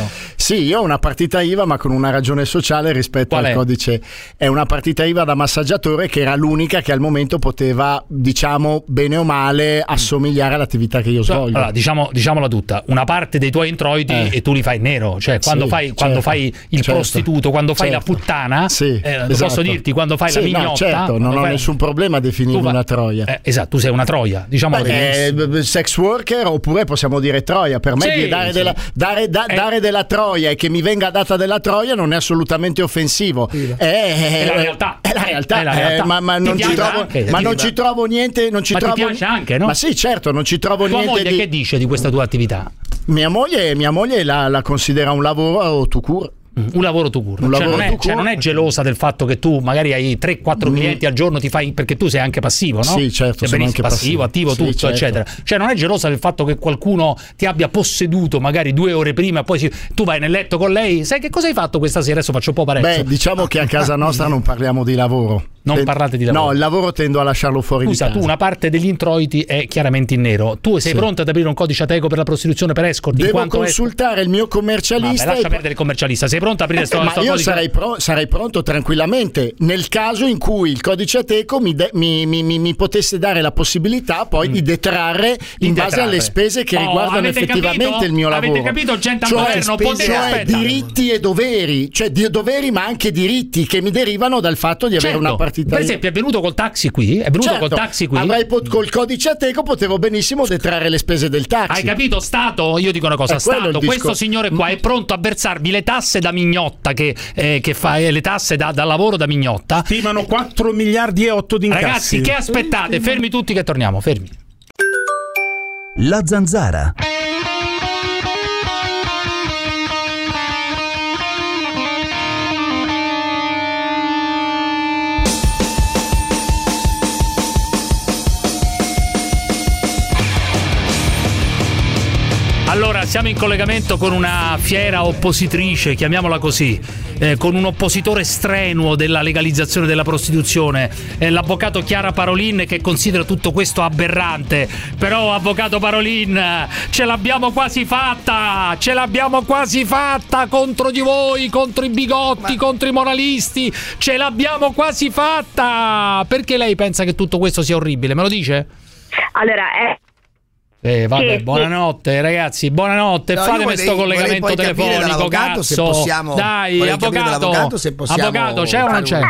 Sì, io ho una partita IVA ma con una ragione sociale rispetto al codice. È una partita IVA da massaggiatore che era l'unica che al momento poteva, diciamo, bene o male assomigliare all'attività che io svolgo. Allora, diciamola tutta, una parte dei tuoi introiti e tu li fai in nero, cioè quando fai il prostituto, quando fai la puttana, posso dirti, quando fai la mignotta, non ho nessun problema a definire una troia. Esatto, tu sei una troia, diciamo. Sex worker, oppure possiamo dire troia. Per me dare della troia e che mi venga data della troia non è assolutamente offensivo. È la realtà. È la realtà. Ma non ci trovo niente. Non ci trovo, ti piace anche, no? Ma sì, certo, non ci trovo tua niente. Moglie che dice di questa tua attività? Mia moglie la considera un lavoro tout court. Un lavoro tu cura, non è gelosa del fatto che tu magari hai 3-4 clienti al giorno, ti fai, perché tu sei anche passivo, no? Sì, certo, sei anche passivo, attivo, tutto, certo, eccetera. Cioè non è gelosa del fatto che qualcuno ti abbia posseduto magari 2 ore prima e poi tu vai nel letto con lei, sai che cosa hai fatto questa sera? Adesso faccio un po' parezzo. Diciamo che a casa nostra non parliamo di lavoro. Non parlate di lavoro? No, il lavoro tendo a lasciarlo fuori di casa. Tu una parte degli introiti è chiaramente in nero. Tu sei pronto ad aprire un codice Ateco per la prostituzione per escort? Devo consultare il mio commercialista. Lascia perdere il commercialista. Sei pronto ad aprire sto io sarei pronto tranquillamente nel caso in cui il codice Ateco mi potesse dare la possibilità poi di detrarre in base alle spese che riguardano effettivamente il mio lavoro. Avete capito, gente al governo? Cioè diritti e doveri, cioè doveri ma anche diritti che mi derivano dal fatto di avere una partita. Per esempio è venuto col taxi qui, col codice Ateco potevo benissimo detrarre le spese del taxi. Hai capito, Stato? Io dico una cosa, Stato, questo signore qua è pronto a versarvi le tasse da mignotta che fa le tasse da lavoro da mignotta. Stimano 4 miliardi e 8 di incassi. Ragazzi, che aspettate? Fermi tutti che torniamo, fermi. La Zanzara. Allora, siamo in collegamento con una fiera oppositrice, chiamiamola così, con un oppositore strenuo della legalizzazione della prostituzione, l'avvocato Chiara Parolin, che considera tutto questo aberrante. Però, avvocato Parolin, ce l'abbiamo quasi fatta contro di voi, contro i bigotti, contro i moralisti, ce l'abbiamo quasi fatta. Perché lei pensa che tutto questo sia orribile? Me lo dice? Allora, vabbè, buonanotte ragazzi, buonanotte. Fatemi questo collegamento telefonico, cazzo. Dai, avvocato, c'è o non c'è?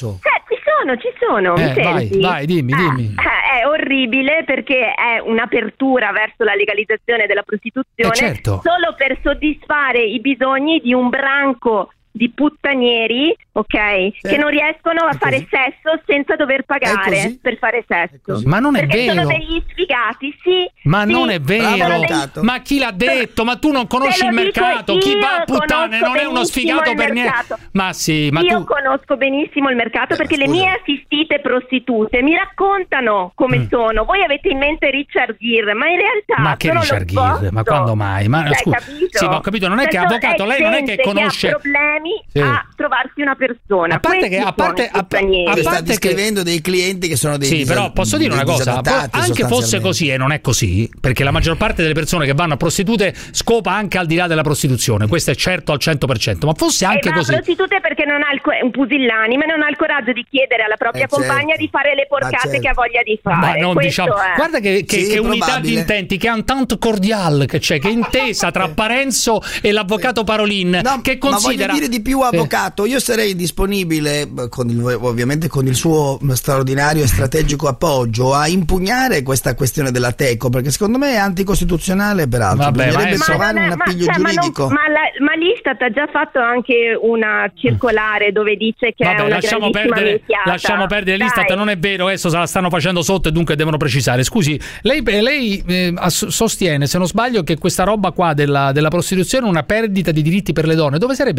Ci sono. Vai, dimmi. È orribile perché è un'apertura verso la legalizzazione della prostituzione, solo per soddisfare i bisogni di un branco di puttanieri, che non riescono a fare sesso senza dover pagare per fare sesso. Ma non è vero. Sono degli sfigati, non è vero. Ma chi l'ha detto? Ma tu non conosci il mercato. Chi va a puttane non è uno sfigato per niente. Ma sì, ma io conosco benissimo il mercato perché le mie assistite prostitute mi raccontano come sono. Voi avete in mente Richard Gere, ma in realtà ma che Richard Gere? Ma quando mai? Ma scusa, sì, ma ho capito, non è che avvocato, lei non è che conosce problemi a trovarsi una persona. A parte sta descrivendo dei clienti che sono dei però posso dire una cosa, anche fosse così e non è così, perché la maggior parte delle persone che vanno a prostitute scopa anche al di là della prostituzione, questo è certo al 100%, ma fosse anche così. Ma prostitute perché non ha un pusillanime, non ha il coraggio di chiedere alla propria compagna di fare le porcate che ha voglia di fare. Ma non diciamo, guarda che unità di intenti, che entente cordiale che c'è, che intesa tra Parenzo e l'avvocato Parolin, che considera di più, avvocato, io sarei disponibile ovviamente con il suo straordinario e strategico appoggio a impugnare questa questione dell'Ateco, perché secondo me è anticostituzionale, peraltro. Bisognerebbe trovare un appiglio giuridico. Ma l'Istat ha già fatto anche una circolare dove dice che è una grandissima minchiata. Lasciamo perdere l'Istat, non è vero, adesso se la stanno facendo sotto e dunque devono precisare. Scusi, lei sostiene, se non sbaglio, che questa roba qua della prostituzione è una perdita di diritti per le donne. Dove sarebbe sta perdita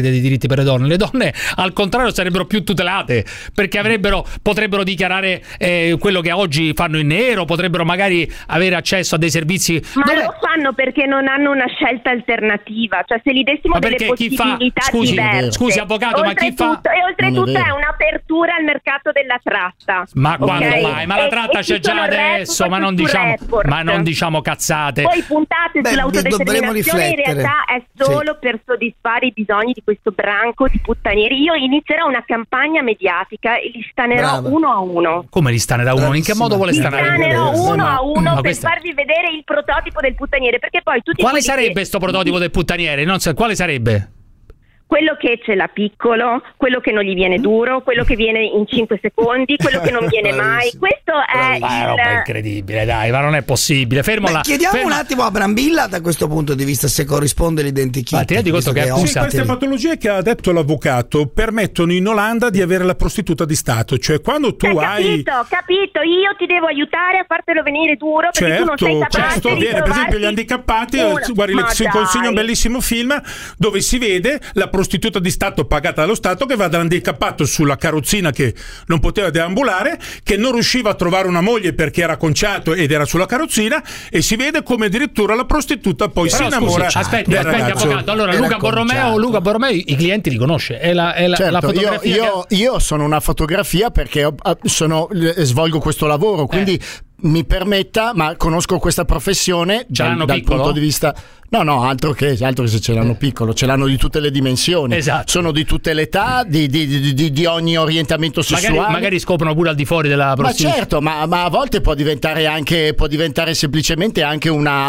parlate di diritti per le donne al contrario sarebbero più tutelate, perché potrebbero dichiarare quello che oggi fanno in nero, potrebbero magari avere accesso a dei servizi. Ma lo fanno perché non hanno una scelta alternativa, cioè se gli dessimo delle possibilità diverse. Scusi avvocato, ma chi fa? E oltretutto è un'apertura al mercato della tratta. Ma quando mai? Ma la tratta c'è già adesso, ma non diciamo cazzate. Poi puntate sull'autodeterminazione in realtà è solo per soddisfare i bisogni di questo branco di puttanieri. Io inizierò una campagna mediatica e li stanerò uno a uno. Come li stanerà uno? In che modo vuole stanare? Li stanerò uno a uno per farvi vedere il prototipo del puttaniere, perché poi tutti quale sarebbe sto prototipo del puttaniere? Non so, quale sarebbe? Quello che ce l'ha piccolo, quello che non gli viene duro, quello che viene in 5 secondi, quello che non viene mai. Questo è una roba incredibile, dai, ma non è possibile. Fermola. Chiediamo un attimo a Brambilla da questo punto di vista se corrisponde l'identikit. Ma ti dico che queste patologie che ha detto l'avvocato permettono in Olanda di avere la prostituta di Stato, cioè quando tu hai capito, io ti devo aiutare a fartelo venire duro perché tu non sei capace di viene, per esempio gli handicappati, guardi, le consiglio un bellissimo film dove si vede la prostituta di Stato pagata dallo Stato che va dall'handicappato sulla carrozzina che non poteva deambulare, che non riusciva a trovare una moglie perché era conciato ed era sulla carrozzina, e si vede come addirittura la prostituta poi si innamora. Aspetti avvocato, allora Luca Borromeo i clienti li conosce, è la fotografia io sono una fotografia perché svolgo questo lavoro, quindi mi permetta, ma conosco questa professione dal punto di vista. No, altro che se ce l'hanno piccolo, ce l'hanno di tutte le dimensioni. Esatto. Sono di tutte le età, di ogni orientamento sessuale. Magari scoprono pure al di fuori della prostituzione. Ma certo, ma a volte può diventare semplicemente anche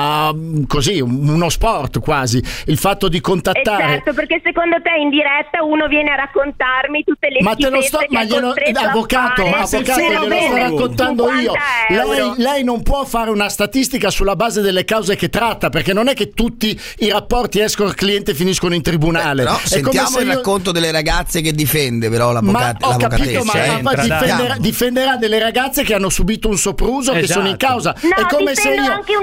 uno sport quasi. Il fatto di contattare. Certo, perché secondo te in diretta uno viene a raccontarmi tutte le avvocato, glielo sto raccontando io. Lei non può fare una statistica sulla base delle cause che tratta, perché non è che tutti i rapporti escort-cliente finiscono in tribunale. Però sentiamo il racconto delle ragazze che difende, però l'avvocatessa. Difenderà delle ragazze che hanno subito un sopruso, che sono in causa. È come se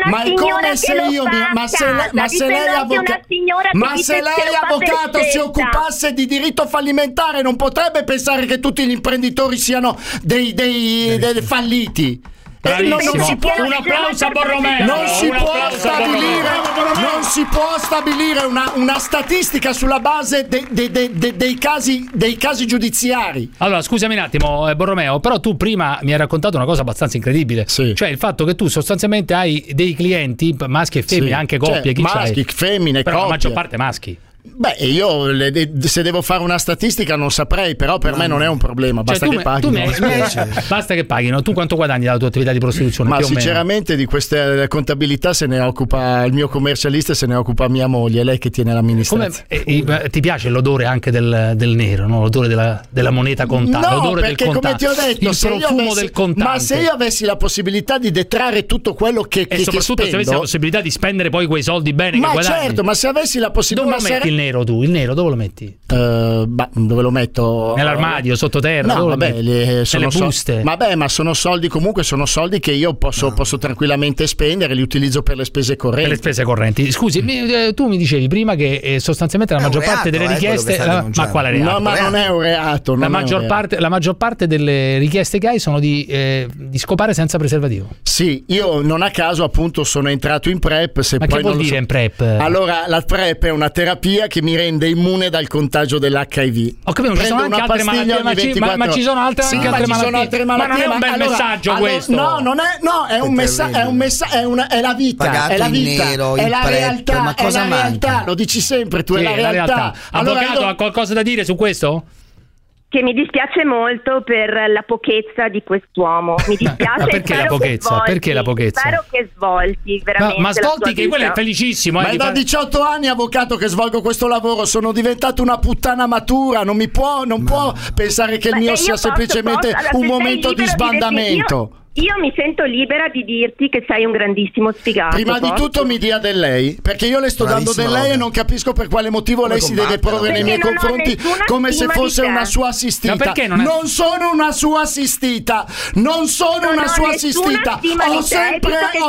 lei avvocato si occupasse di diritto fallimentare, non potrebbe pensare che tutti gli imprenditori siano dei falliti. Non si può, un applauso a Borromeo. Non si può stabilire una statistica sulla base dei casi giudiziari. Allora, scusami un attimo, Borromeo, però tu prima mi hai raccontato una cosa abbastanza incredibile. Sì. Cioè il fatto che tu sostanzialmente hai dei clienti maschi e femmine, anche coppie, maschi, femmine, però coppie. la maggior parte maschi. Beh, io se devo fare una statistica non saprei, però per me non è un problema, basta che paghino. Basta che paghino. Tu quanto guadagni dalla tua attività di prostituzione? Ma sinceramente di questa contabilità se ne occupa il mio commercialista, se ne occupa mia moglie, è lei che tiene l'amministrazione. Ti piace l'odore anche del nero, no? L'odore della moneta contante, l'odore perché del contante, come ti ho detto, il profumo del contante. Ma se io avessi la possibilità di detrarre tutto quello che soprattutto se avessi la possibilità di spendere poi quei soldi bene che guadagni. Certo, ma se avessi la possibilità. Dove lo metti il nero dove lo metti? Dove lo metto? Nell'armadio, sottoterra? No, vabbè, sono buste. Vabbè, ma sono soldi che io posso tranquillamente spendere, li utilizzo per le spese correnti. Per le spese correnti. Scusi, tu mi dicevi prima che sostanzialmente la maggior parte delle richieste. Ma quale reato? No, ma non è un reato. La maggior parte delle richieste che hai sono di scopare senza preservativo. Sì, io non a caso appunto sono entrato in PrEP. Ma che vuol dire in PrEP? Allora, la PrEP è una terapia che mi rende immune dal contagio dell'HIV. Ho capito, ci sono anche altre malattie, ma ci sono altre malattie. Ma non è un bel messaggio questo. No, non è, è un messaggio, è la vita, pagato è la vita, nero, è la realtà, ma cosa è la realtà, lo dici sempre tu, sì, è la realtà. Avvocato, ha qualcosa da dire su questo? Che mi dispiace molto per la pochezza di quest'uomo. Mi dispiace. Ma perché la pochezza? Perché la pochezza? Spero che svolti veramente. Ma svolti che quello è felicissimo. Ma è da 18 anni, avvocato, che svolgo questo lavoro. Sono diventato una puttana matura. Non può pensare che il mio sia semplicemente un momento di sbandamento. Io mi sento libera di dirti che sei un grandissimo sfigato. Prima di tutto mi dia del lei, perché io le sto dando del lei e non capisco per quale motivo lei si deve porre nei miei confronti come se fosse una sua assistita. Ma perché non sono una sua assistita. Non sono una sua assistita. Ho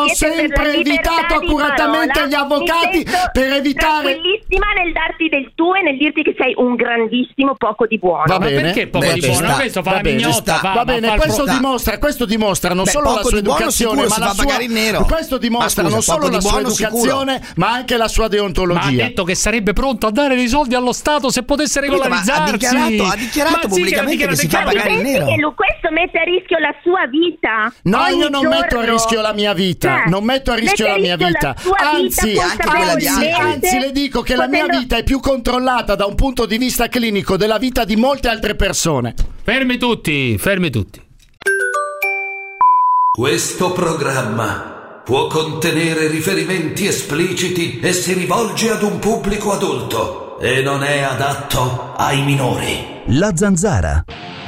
sempre evitato accuratamente gli avvocati per evitare. Tranquillissima nel darti del tuo e nel dirti che sei un grandissimo poco di buono. Va bene. Ma perché poco di buono? Questo fa la mignotta. Va bene, questo dimostra non solo la sua educazione, ma la sua nero. Questo dimostra non solo la sua educazione, ma anche la sua deontologia. Ma ha detto che sarebbe pronto a dare dei soldi allo Stato se potesse regolarizzarsi. Ha dichiarato pubblicamente che si fa pagare in nero. Questo mette a rischio la sua vita. No, io non metto a rischio la mia vita. Non metto a rischio la mia vita. Anzi, le dico che la mia vita è più controllata da un punto di vista clinico della vita di molte altre persone. Fermi tutti. Questo programma può contenere riferimenti espliciti e si rivolge ad un pubblico adulto e non è adatto ai minori. La Zanzara.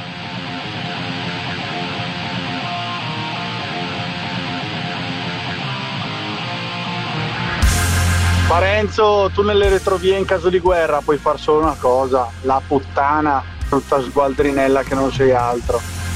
Parenzo, tu nelle retrovie in caso di guerra puoi far solo una cosa: la puttana, tutta sgualdrinella che non sei altro.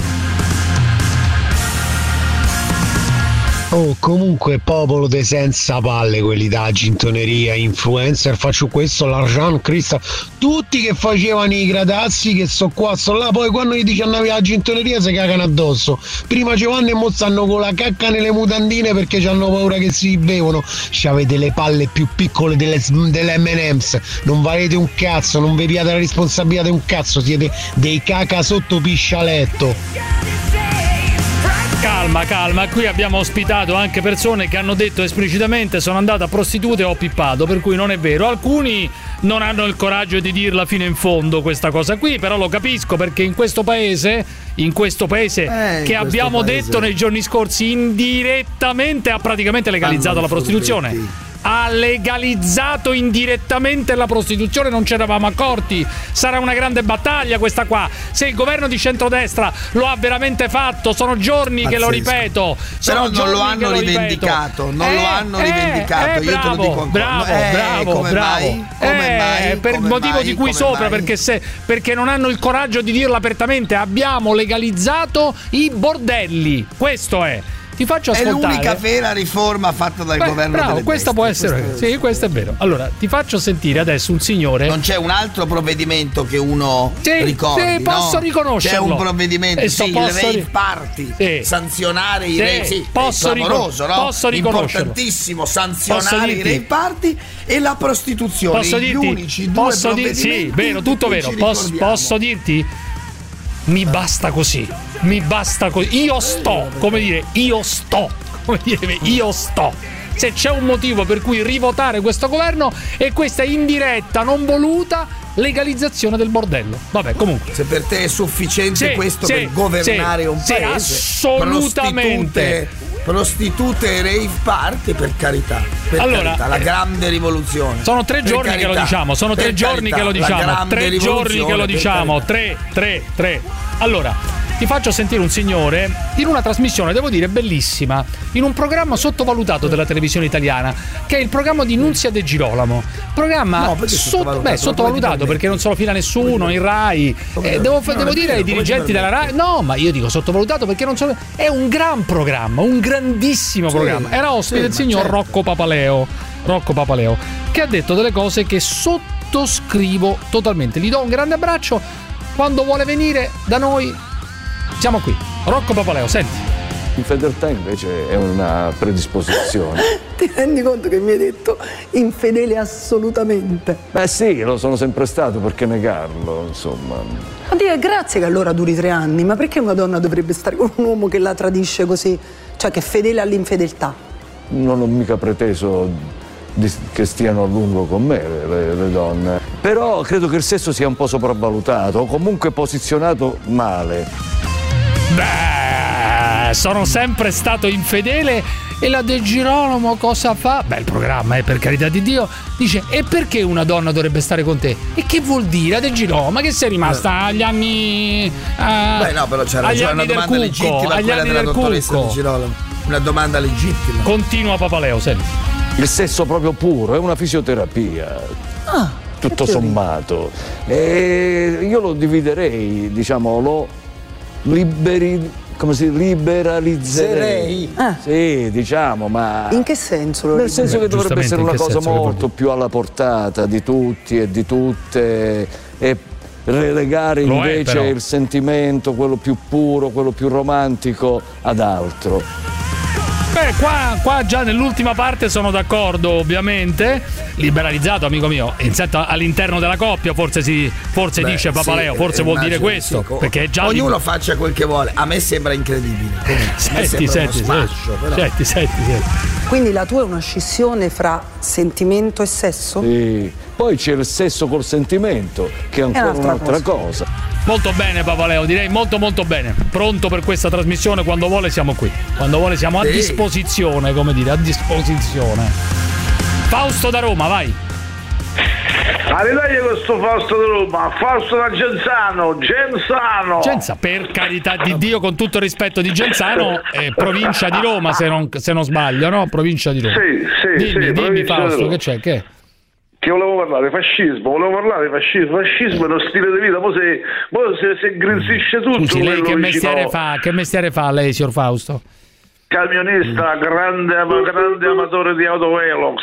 Oh, comunque popolo de senza palle, quelli da gintoneria, influencer, faccio questo, l'argent, Cristo, tutti che facevano i gradazzi, che so qua, so là, poi quando gli dici andavi alla gintoneria si cagano addosso. Prima ci vanno e mo stanno con la cacca nelle mutandine perché hanno paura che si bevono. C'avete le palle più piccole delle M&M's, non valete un cazzo, non vi piate la responsabilità di un cazzo, siete dei caca sotto piscialetto. Calma, qui abbiamo ospitato anche persone che hanno detto esplicitamente sono andata a prostitute e ho pippato, per cui non è vero. Alcuni non hanno il coraggio di dirla fino in fondo questa cosa qui, però lo capisco, perché in questo paese che abbiamo detto nei giorni scorsi indirettamente ha praticamente legalizzato la prostituzione. Ha legalizzato indirettamente la prostituzione, non ci eravamo accorti. Sarà una grande battaglia questa qua. Se il governo di centrodestra lo ha veramente fatto, sono giorni che lo ripeto. Però non lo hanno rivendicato. Io te lo dico ancora. Bravo. Mai? Per motivo di cui sopra, perché non hanno il coraggio di dirlo apertamente. Abbiamo legalizzato i bordelli. Questo è. Ti faccio ascoltare. È l'unica vera riforma fatta dal governo delle questa può essere. Sì, questo è vero. Allora, ti faccio sentire adesso un signore. Non c'è un altro provvedimento che uno ricordi? Sì, posso riconoscerlo. C'è un provvedimento, il rave party, sanzionare i rave. Sì, posso riconoscerlo. Importantissimo sanzionare i rave party e la prostituzione. Posso dirti? Gli unici due provvedimenti. Sì, vero, tutto vero. Posso dirti? Mi basta così. Io sto. Se c'è un motivo per cui rivotare questo governo è questa indiretta, non voluta legalizzazione del bordello. Vabbè, comunque. Se per te è sufficiente questo per governare un paese, assolutamente. Prostitute e rave party, per carità. La grande rivoluzione. Sono 3 giorni che lo diciamo. Tre. Allora, ti faccio sentire un signore in una trasmissione, devo dire, bellissima, in un programma sottovalutato della televisione italiana, che è il programma di Nunzia De Girolamo. Programma sottovalutato perché non se lo fila nessuno in Rai. Devo dire ai dirigenti della Rai, no, ma io dico sottovalutato perché non so. È un gran programma, un grandissimo programma. Era ospite il signor Rocco Papaleo, che ha detto delle cose che sottoscrivo totalmente. Gli do un grande abbraccio. Quando vuole venire da noi, siamo qui. Rocco Papaleo, senti. Infedeltà invece è una predisposizione. Ti rendi conto che mi hai detto infedele assolutamente? Beh sì, lo sono sempre stato, perché negarlo, insomma. Oddio, grazie che allora duri 3 anni, ma perché una donna dovrebbe stare con un uomo che la tradisce così? Cioè che è fedele all'infedeltà? Non ho mica preteso che stiano a lungo con me le donne, però credo che il sesso sia un po' sopravvalutato o comunque posizionato male. Beh, sono sempre stato infedele. E la De Girolamo cosa fa? Beh, il programma, per carità di Dio, dice: e perché una donna dovrebbe stare con te? E che vuol dire, la De Girolamo? Ma che sei rimasta agli anni beh no, però c'è ragione, una domanda legittima quella della dottoressa De Girolamo. Una domanda legittima. Continua Papaleo, senti. Il sesso proprio puro è una fisioterapia, tutto sommato. E io lo dividerei, diciamo, lo liberi come si liberalizzerei. Sì, diciamo, ma in che senso? Nel senso che dovrebbe essere una cosa molto più alla portata di tutti e di tutte, e relegare invece il sentimento, quello più puro, quello più romantico, ad altro. Beh, qua già nell'ultima parte sono d'accordo, ovviamente. Liberalizzato, amico mio, all'interno della coppia forse dice Papaleo, forse vuol dire questo, perché è già ognuno faccia quel che vuole. A me sembra incredibile. Senti. Quindi la tua è una scissione fra sentimento e sesso? Sì. Poi c'è il sesso col sentimento, che è ancora un'altra cosa. Molto bene Papaleo, direi molto bene. Pronto per questa trasmissione, quando vuole siamo qui. Quando vuole siamo a disposizione, come dire, a disposizione. Fausto da Roma, vai. Arrivai questo Fausto da Roma, Fausto da Genzano. Per carità di Dio, con tutto il rispetto di Genzano, provincia di Roma, se non sbaglio, no? Provincia di Roma. Sì. Dimmi Fausto, che c'è? Che volevo parlare di fascismo, fascismo è uno stile di vita, poi si ingrizzisce tutto. Scusi, lei che mestiere fa lei, signor Fausto? Camionista, grande amatore di autovelox,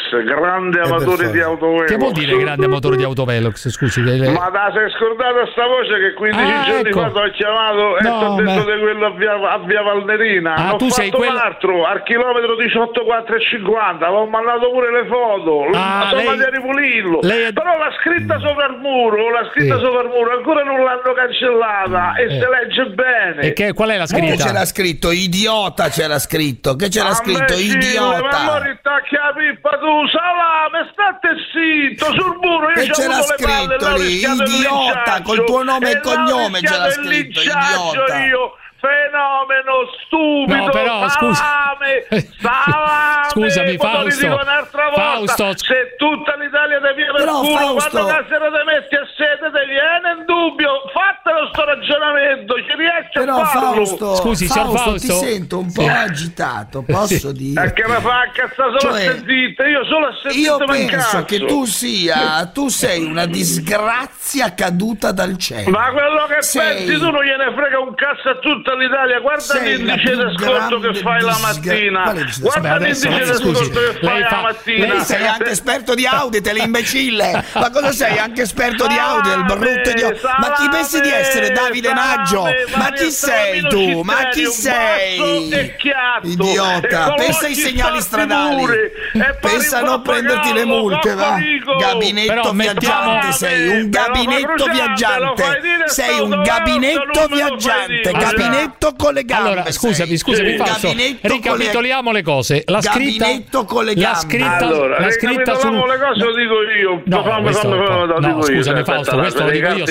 Che vuol dire grande amatore di autovelox? Scusi, ma sei scordata sta voce che 15 giorni fa ti ho chiamato e ti ho detto di quello a via Valnerina. Tu sei quello altro al chilometro 18,450, ho mandato pure le foto, sono di ripulirlo. Però l'ha scritta sopra il muro, ancora non l'hanno cancellata e se legge bene. E qual è la scritta? C'era scritto idiota, che c'era scritto idiota. Ma ritacchi la pippa tu, salame, state zitto, sul muro io c'era scritto lì, idiota, col tuo nome e cognome c'era scritto idiota. Fenomeno stupido, no, però, salame, scusami Fausto, se tutta l'Italia ti viene per culo, quando casero ti metti a sede ti viene in dubbio, fatelo sto ragionamento, ci riesci a farlo. Scusi, Fausto, ti sento un po' agitato, posso dire? Perché mi fa incazzare solo a sentite, io solo a sentite. Io penso che tu sei una disgrazia caduta dal cielo. Ma quello che pensi tu non gliene frega un cazzo a tutta l'Italia, guarda l'indice d'ascolto che fai la mattina. Guarda l'indice d'ascolto che fai la mattina. Lei sei anche esperto di Auditel, imbecille. Ma cosa sei? Anche esperto di Auditel, brutto idiota. Ma chi pensi di essere, Davide Naggio? Ma chi sei tu? Ma chi sei? Idiota, pensa ai segnali stradali. Pensa a non prenderti le multe, va? Gabinetto viaggiante sei, un gabinetto viaggiante. Sei un gabinetto viaggiante, gabinetto con le gambe. Allora, scusami Fausto, ricapitoliamo le cose. La scritta con le gambe. Allora, ricapitoliamo le cose, lo dico io. Scusami Fausto, questo lo dico io.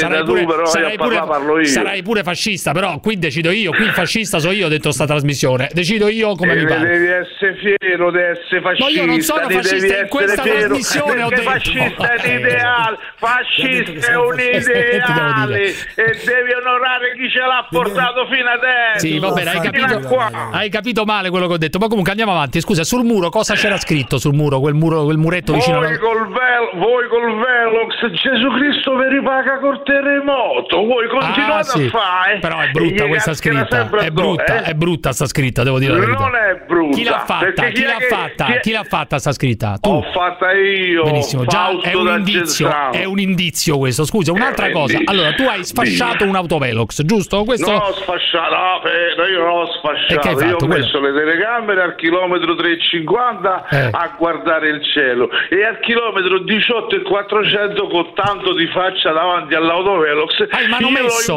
Sarai pure fascista, però qui decido io. Qui il fascista so io dentro sta trasmissione. Decido io come mi pare. Devi essere fiero di essere fascista. Ma io non sono fascista in questa trasmissione, ho detto. Fascista è l'ideale. Fascista è un ideale e devi onorare chi ce l'ha portato fino adesso. Sì, va bene, hai capito male quello che ho detto. Ma comunque andiamo avanti. Scusa, sul muro cosa c'era scritto sul muro? Quel muretto vicino voi col Velox, Gesù Cristo vi ripaga col terremoto. Voi continuate a fare. Però è brutta questa scritta. È brutta sta scritta, devo dire la verità. Non è brutta. Chi l'ha fatta sta scritta? Tu. L'ho fatta io. Benissimo, già è un indizio questo. Scusa, un'altra cosa. Allora, tu hai sfasciato un autovelox, giusto? Questo. No, ho sfasciato, io non ho sfasciato, io ho messo le telecamere al chilometro 3,50 a guardare il cielo e al chilometro 18,400 con tanto di faccia davanti all'autovelox hai mano messo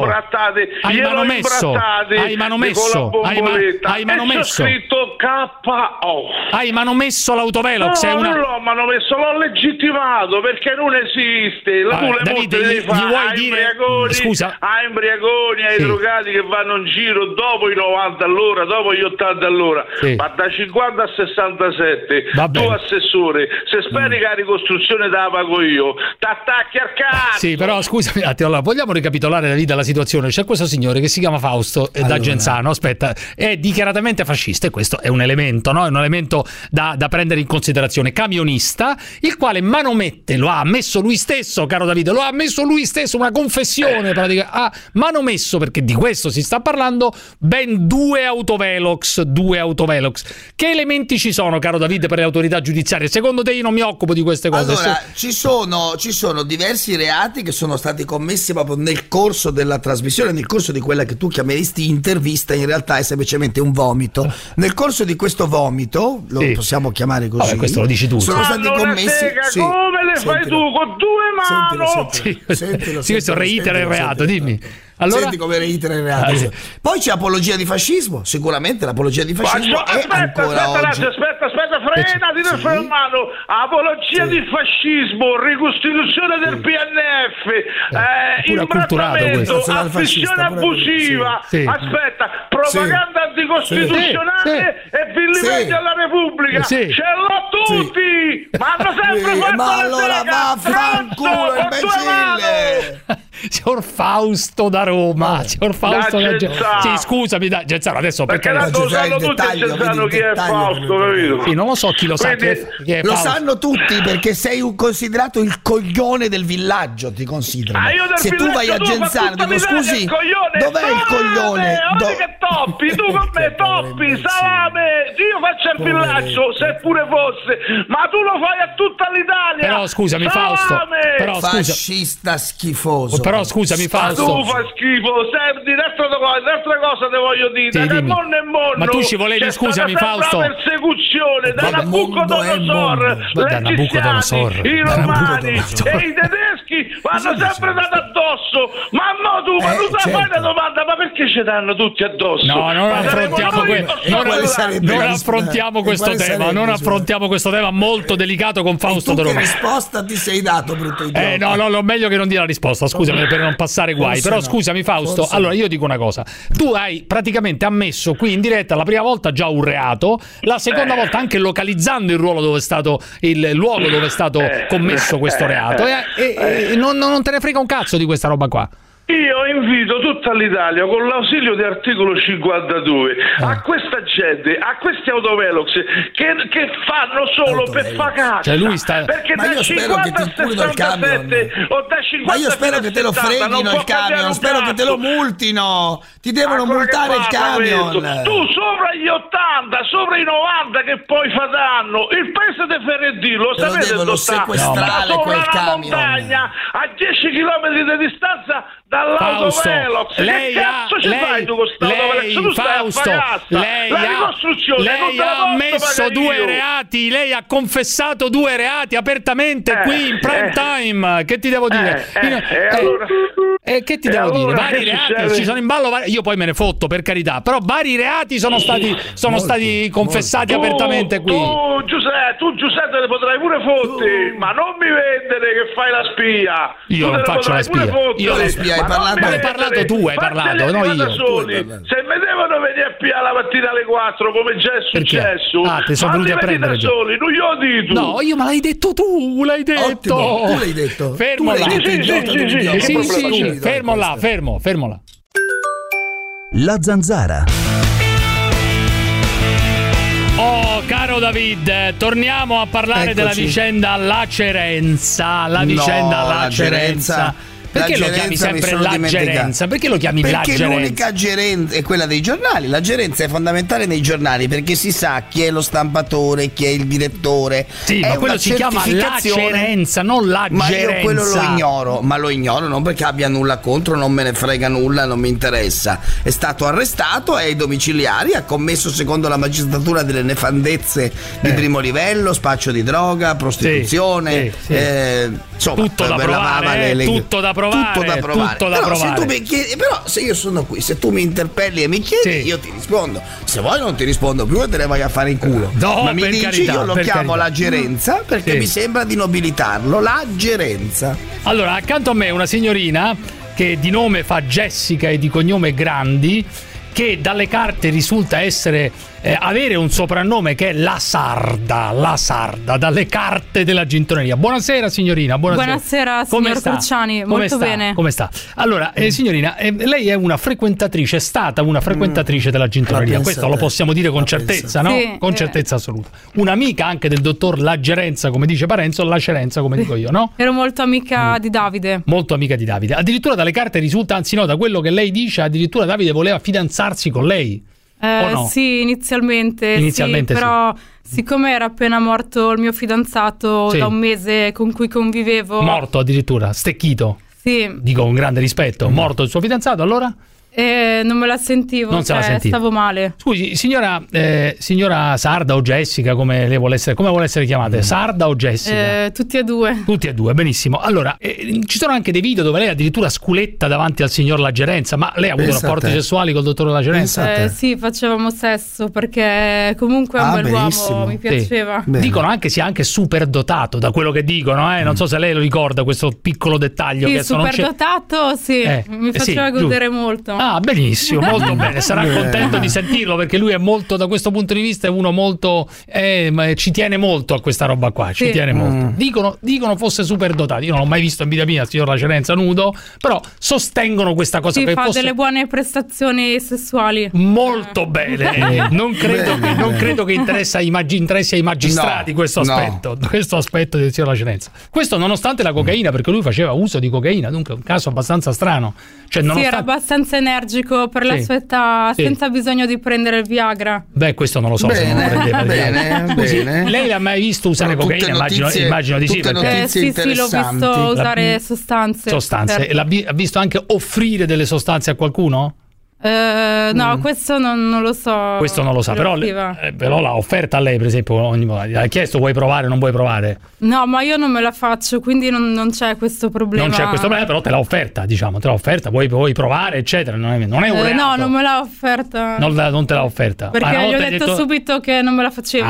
scritto KO. Hai manomesso l'autovelox? No, non l'ho manomesso, l'ho legittimato perché non esiste. Davide, gli vuoi dire? Scusa, a imbriagoni, ai drogati che vanno in giro dopo i 90 all'ora, dopo gli 80 all'ora, ma da 50 a 67 tu assessore, se speri che la ricostruzione te la pago io, t'attacchi al cazzo. Sì, però scusami un attimo, allora, vogliamo ricapitolare la vita della situazione. C'è questo signore che si chiama Fausto da Genzano, aspetta, è dichiaratamente fascista, e questo è un elemento, no? È un elemento da prendere in considerazione. Camionista, il quale manomette, lo ha ammesso lui stesso, caro Davide, lo ha ammesso lui stesso, una confessione pratica, ha manomesso, perché di questo si sta parlando, ben 2 autovelox. Che elementi ci sono, caro Davide, per le autorità giudiziarie? Secondo te? Io non mi occupo di queste cose. Allora, ci sono diversi reati che sono stati commessi proprio nel corso della trasmissione, nel corso di quella che tu chiameresti intervista, in realtà è semplicemente un vomito. Nel corso di questo vomito, lo possiamo chiamare così. Vabbè, questo lo dici tu. Sono stati commessi. Come le fai tu con 2 mani? Sentilo, questo reitera il reato, dimmi. Allora? Senti come reitera il reato. Poi c'è apologia di fascismo, sicuramente l'apologia di fascismo aspetta, frenati del freno in mano. Apologia di fascismo, ricostituzione del PNF, imbrattamento, affissione abusiva, aspetta, propaganda anticostituzionale e villimento alla Repubblica. Ce l'ho tutti, ma hanno sempre fatto ma allora vaffanculo, imbecille. Signor Fausto da Roma, signor Fausto da sì, scusami, Genzano, adesso perché lo sanno tutti a Genzano chi è Fausto, capito? Sì, non lo so chi lo sa. Chi è lo sanno tutti, perché sei considerato il coglione del villaggio, ti considerano. Se tu vai a Genzano, dico scusi, dov'è il coglione? Che toppi, tu con me toppi, salame, io faccio il villaggio, se pure fosse, ma tu lo fai a tutta l'Italia. Però scusami, Fausto, però fascista schifoso. Però scusami, Fausto. Tu fai schifo, senti, un'altra cosa te voglio dire. Da mondo e mondo. Ma tu ci volevi, scusami, Fausto. La persecuzione da Nabucodonosor, i romani e i tedeschi vanno sempre dati addosso. Ma no, tu fai una domanda, ma perché ci danno tutti addosso? No, non affrontiamo questo tema. Non affrontiamo questo tema molto delicato con Fausto da Roma. Che risposta ti sei dato, brutto idiota? No, meglio che non dia la risposta, scusami, per non passare guai. Però scusami, Fausto, allora io dico una cosa. Tu hai praticamente ammesso qui in diretta la prima volta già un reato, la seconda volta anche localizzando il luogo dove è stato commesso questo reato, e non te ne frega un cazzo di questa roba qua. Io invito tutta l'Italia, con l'ausilio di articolo 52, a questa gente, a questi autovelox che fanno solo per far cazzo. Cioè lui sta... Perché da 50 a 67 o da 50 ma io spero che te lo freghino il camion, spero che te lo multino, ti devono multare il camion. Tu sopra gli 80, sopra i 90 che poi fa danno, il paese di Ferretti lo sapete dove sta? Sequestrare quel camion. Montagna a 10 km di distanza dall'autovelox. Lei ha ammesso 2 reati, lei ha confessato 2 reati apertamente qui in prime time. Che ti devo dire? Che ti devo dire? Vari reati ci sono in ballo, io poi me ne fotto, per carità, però vari reati sono stati confessati apertamente qui. Tu Giuseppe le potrai pure fotti, ma non mi vendere che fai la spia. Io non faccio la spia. Io la spia hai parlato tu, hai parlato, no io. Se mi devono venire a pia la mattina alle 4 come già è successo, ti sono venuti a prendere soli, non glielo dico. No, io me l'hai detto tu, l'hai detto. Tu l'hai detto. Fermo là. Sì, fermo là. La Zanzara. Oh, caro David, torniamo a parlare della vicenda Lacerenza. Perché lo chiami sempre la gerenza? Perché lo chiami la gerenza? Perché l'unica gerenza è quella dei giornali. La gerenza è fondamentale nei giornali perché si sa chi è lo stampatore, chi è il direttore. Sì, ma quello si chiama la gerenza, non la gerenza. Ma io quello lo ignoro non perché abbia nulla contro, non me ne frega nulla, non mi interessa. È stato arrestato, è ai domiciliari, ha commesso secondo la magistratura delle nefandezze di primo livello, spaccio di droga, prostituzione, insomma, tutto da provare, tutto da provare. Però se io sono qui, se tu mi interpelli e mi chiedi, io ti rispondo. Se vuoi non ti rispondo più e te ne vai a fare in culo. No, ma mi dici, io lo chiamo la gerenza perché mi sembra di nobilitarlo. La gerenza. Allora, accanto a me una signorina che di nome fa Jessica e di cognome Grandi, che dalle carte risulta essere avere un soprannome che è la Sarda, dalle carte della gintoneria. Buonasera signorina, buonasera signor Cruciani, molto bene. Come sta? Allora, signorina, lei è una frequentatrice, è stata una frequentatrice della gintoneria, questo lo possiamo dire con certezza, no? Sì, con certezza assoluta. Un'amica anche del dottor Lagerenza, come dice Parenzo, Lacerenza, come dico io, no? Ero molto amica di Davide. Molto amica di Davide. Addirittura dalle carte risulta, anzi no, da quello che lei dice, addirittura Davide voleva fidanzarsi con lei. O no? Sì, inizialmente sì, però siccome era appena morto il mio fidanzato da un mese con cui convivevo. Morto addirittura, stecchito. Sì. Dico con grande rispetto. Morto il suo fidanzato, allora? Non me la sentivo, non se la sentiva. Stavo male. Scusi, signora Sarda o Jessica, come vuole essere chiamate? Sarda o Jessica? Tutti e due. Tutti e due, benissimo. Allora, ci sono anche dei video dove lei addirittura sculetta davanti al signor Lagerenza, ma lei ha avuto rapporti sessuali col dottor Lagerenza? Sì, facevamo sesso perché comunque è un bell'uomo, mi piaceva. Sì. Dicono anche sia anche super dotato, da quello che dicono, non so se lei lo ricorda questo piccolo dettaglio. Sì, che super dotato, sì, mi faceva godere molto. Ah, benissimo, molto bene, sarà contento di sentirlo perché lui è molto, da questo punto di vista è uno molto ci tiene molto a questa roba qua, ci tiene molto. Dicono fosse super dotato, io non l'ho mai visto in vita mia il signor Lacerenza nudo, però sostengono questa cosa. Sì, fa delle buone prestazioni sessuali. Molto bene, non credo che interessi ai magistrati questo aspetto del signor Lacerenza. Questo nonostante la cocaina, perché lui faceva uso di cocaina, dunque un caso abbastanza strano. Cioè, sì, era abbastanza energico per la sua età, senza bisogno di prendere il Viagra. Beh, questo non lo so. Bene. Lei l'ha mai visto usare cocaina? Immagino di sì. Perché sì, l'ho visto usare sostanze. Certo. E ha visto anche offrire delle sostanze a qualcuno? No, questo non lo so. Questo non lo sa, però l'ha offerta a lei, per esempio, ogni volta. Ha chiesto vuoi provare o non vuoi provare? No, ma io non me la faccio, quindi non c'è questo problema. Non c'è questo problema, però te l'ha offerta, vuoi provare, eccetera. Non è un reato. No, non me l'ha offerta. Non te l'ha offerta. Perché gli ho detto subito che non me la facevo.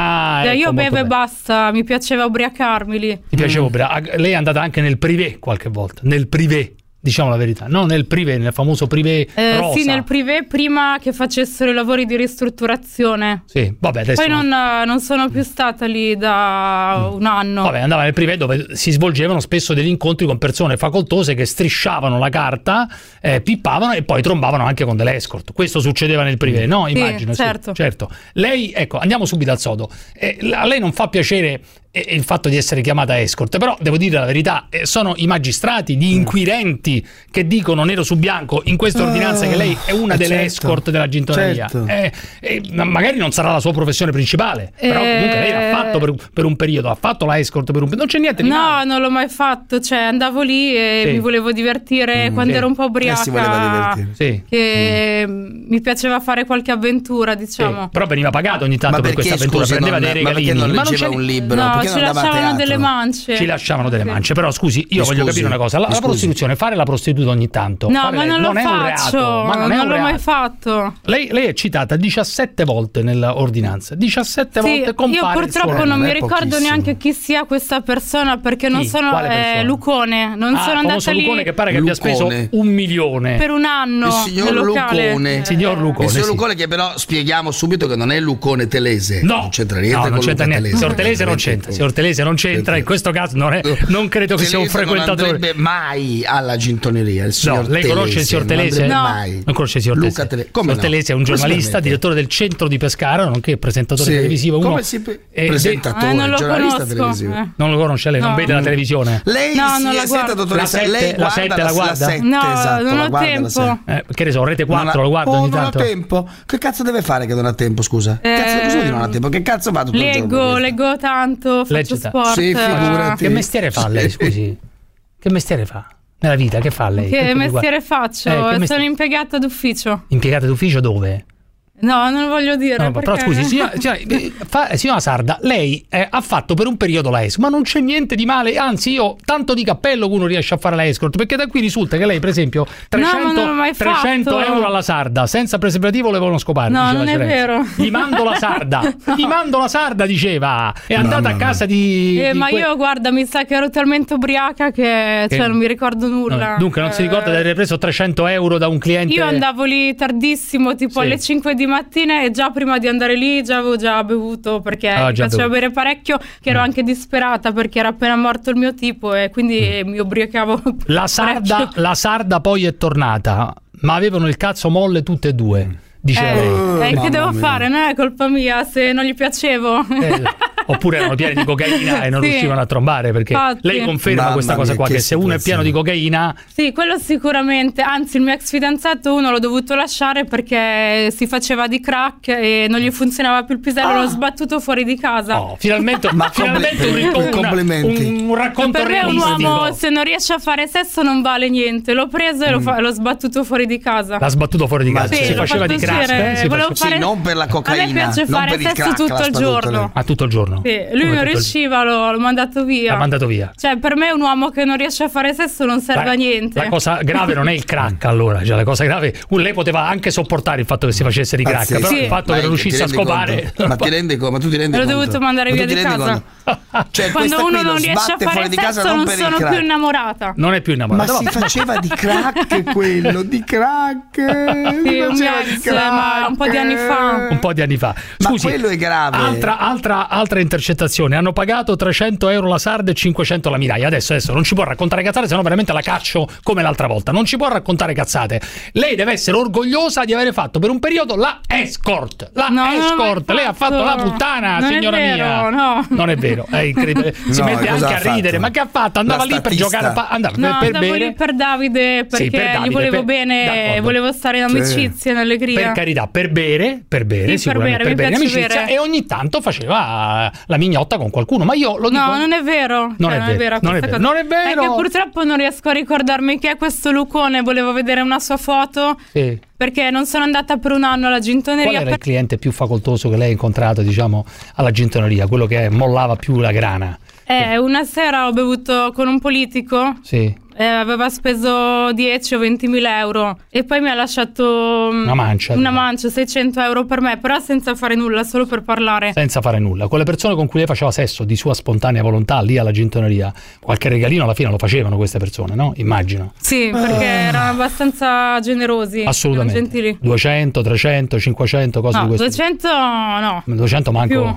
Io bevo e basta, mi piaceva ubriacarmi lì. Mi piaceva lei è andata anche nel privé qualche volta, nel privé. Diciamo la verità, no, nel privé, nel famoso privé rosa. Sì, nel privé prima che facessero i lavori di ristrutturazione. Sì, vabbè, adesso. Poi non sono più stata lì da un anno. Vabbè, andava nel privé dove si svolgevano spesso degli incontri con persone facoltose che strisciavano la carta, pippavano e poi trombavano anche con delle escort. Questo succedeva nel privé, no? Immagino. Certo. Sì, certo. Lei, ecco, andiamo subito al sodo. A lei non fa piacere il fatto di essere chiamata escort, però devo dire la verità, sono i magistrati, gli inquirenti che dicono nero su bianco in questa ordinanza che lei è una delle escort della gintoneria. Magari non sarà la sua professione principale, però comunque lei l'ha fatto per un periodo, ha fatto la escort per un periodo, non c'è niente di male. No, non l'ho mai fatto, cioè andavo lì e mi volevo divertire quando ero un po' ubriaca, si voleva divertire. Che mi piaceva fare qualche avventura, diciamo. Però veniva pagato ogni tanto per questa avventura, prendeva dei regalini. Ma non leggeva un libro? No, ci lasciavano delle mance. Ci lasciavano delle mance, però scusi, io voglio capire una cosa, la prostituzione, fare la prostituta ogni tanto. No, ma non lo faccio, non l'ho mai fatto. Lei è citata 17 volte nell'ordinanza, 17 volte compare. Io purtroppo non mi ricordo neanche chi sia questa persona, perché non sono Lucone, non sono andata lì. Lucone che pare che abbia speso 1 milione per un anno. Il signor Lucone. Signor Lucone. Il signor Lucone, che però spieghiamo subito che non è Lucone Telese. No, non c'entra niente con Luca Telese. Signor Telese non c'entra. Signor Telese non c'entra, in questo caso non credo che sia un frequentatore. Non andrebbe mai alla gintoneria il signor Telese. Lei conosce il signor Telese? No. Non conosce il signor Telese. Il signor Telese è un giornalista, direttore del centro di Pescara, nonché presentatore televisivo. Come si presentatore, non lo giornalista televisivo. Non lo conosce lei, non vede la televisione. Lei senta, dottoressa, lei la 7 la guarda? No, non ho tempo. Che ne so, Rete 4 lo guarda ogni tanto. Non ho tempo. Che cazzo deve fare che non ha tempo, scusa? Cosa vuol dire non ha tempo? Che cazzo va tutto il giorno? Leggo tanto, faccio sport. Sì, figurati. Che mestiere fa lei, scusi? Che mestiere fa? Nella vita, che fa lei? Che mestiere faccio? Sono impiegata d'ufficio. Impiegata d'ufficio dove? No, non voglio dire. No, però scusi, signora Sarda, lei ha fatto per un periodo la escort, ma non c'è niente di male, anzi io tanto di cappello che uno riesce a fare la escort, perché da qui risulta che lei, per esempio, 300 euro alla Sarda, senza preservativo le vogliono scopare. No, non è vero. Gli mando la Sarda, diceva. È andata a casa di io guarda, mi sa che ero talmente ubriaca che non mi ricordo nulla. Dunque non si ricorda di aver preso 300 euro da un cliente? Io andavo lì tardissimo, tipo alle 5 di mattine e già prima di andare lì avevo già bevuto perché mi piaceva bere parecchio, che ero anche disperata perché era appena morto il mio tipo e quindi mi ubriacavo. La sarda poi è tornata, ma avevano il cazzo molle tutte e due. Diceva lei. Che devo fare? Non è colpa mia se non gli piacevo. Oppure erano pieni di cocaina e non riuscivano a trombare, perché lei conferma questa cosa qua, che se uno è pieno di cocaina... Sì, quello sicuramente. Anzi, il mio ex fidanzato l'ho dovuto lasciare perché si faceva di crack e non gli funzionava più il pisello, l'ho sbattuto fuori di casa. Finalmente un racconto per me realistico. Un uomo, se non riesce a fare sesso, non vale niente. L'ho preso e l'ho sbattuto fuori di casa. L'ha sbattuto fuori di casa? Si faceva di crack? Non per la cocaina. A me piace fare sesso tutto il giorno. Tutto il giorno? Sì, lui non riusciva, l'ho mandato via. L'ha mandato via. Cioè, per me un uomo che non riesce a fare sesso non serve a niente. La cosa grave non è il crack, allora. Cioè, la cosa grave, lei poteva anche sopportare il fatto che si facesse di crack, però il fatto che non riuscisse a scopare. Ma ti rendi conto? Ma tu ti rendi conto? L'ho dovuto mandare via di casa. Cioè, quando uno non riesce a fare sesso, non sono più innamorata. Non è più innamorata. Ma si faceva di crack quello, di crack. Sì, un po' di anni fa. Un po' di anni fa. Scusi, ma quello è grave. Altra intercettazione. Hanno pagato 300 euro la sarda e 500 la Mirai. Adesso non ci può raccontare cazzate, sennò veramente la caccio come l'altra volta. Non ci può raccontare cazzate. Lei deve essere orgogliosa di avere fatto per un periodo la escort. Lei ha fatto la puttana, non signora mia. No. Non è vero, è incredibile. Si mette anche a ridere. Ma che ha fatto? Andava lì per giocare andavo lì per Davide perché gli volevo bene, volevo stare in amicizia, in allegria. Per carità, per bere, sicuramente per bere in amicizia, e ogni tanto faceva la mignotta con qualcuno, ma io lo dico. No, non è vero. Non è vero. Non è vero. È che purtroppo non riesco a ricordarmi chi è questo Lucone, volevo vedere una sua foto. Sì. Perché non sono andata per un anno alla gintoneria. Qual era il cliente più facoltoso che lei ha incontrato, diciamo, alla gintoneria? Quello che mollava più la grana? Una sera ho bevuto con un politico. Sì. Aveva speso 10 o 20.000 euro e poi mi ha lasciato una mancia, 600 euro per me, però senza fare nulla, solo per parlare. Senza fare nulla. Con le persone con cui lei faceva sesso di sua spontanea volontà lì alla gintoneria, qualche regalino alla fine lo facevano queste persone, no? Immagino. Sì, perché erano abbastanza generosi. Assolutamente. Gentili. 200, 300, 500, cose di questo. 200 no. 200 manco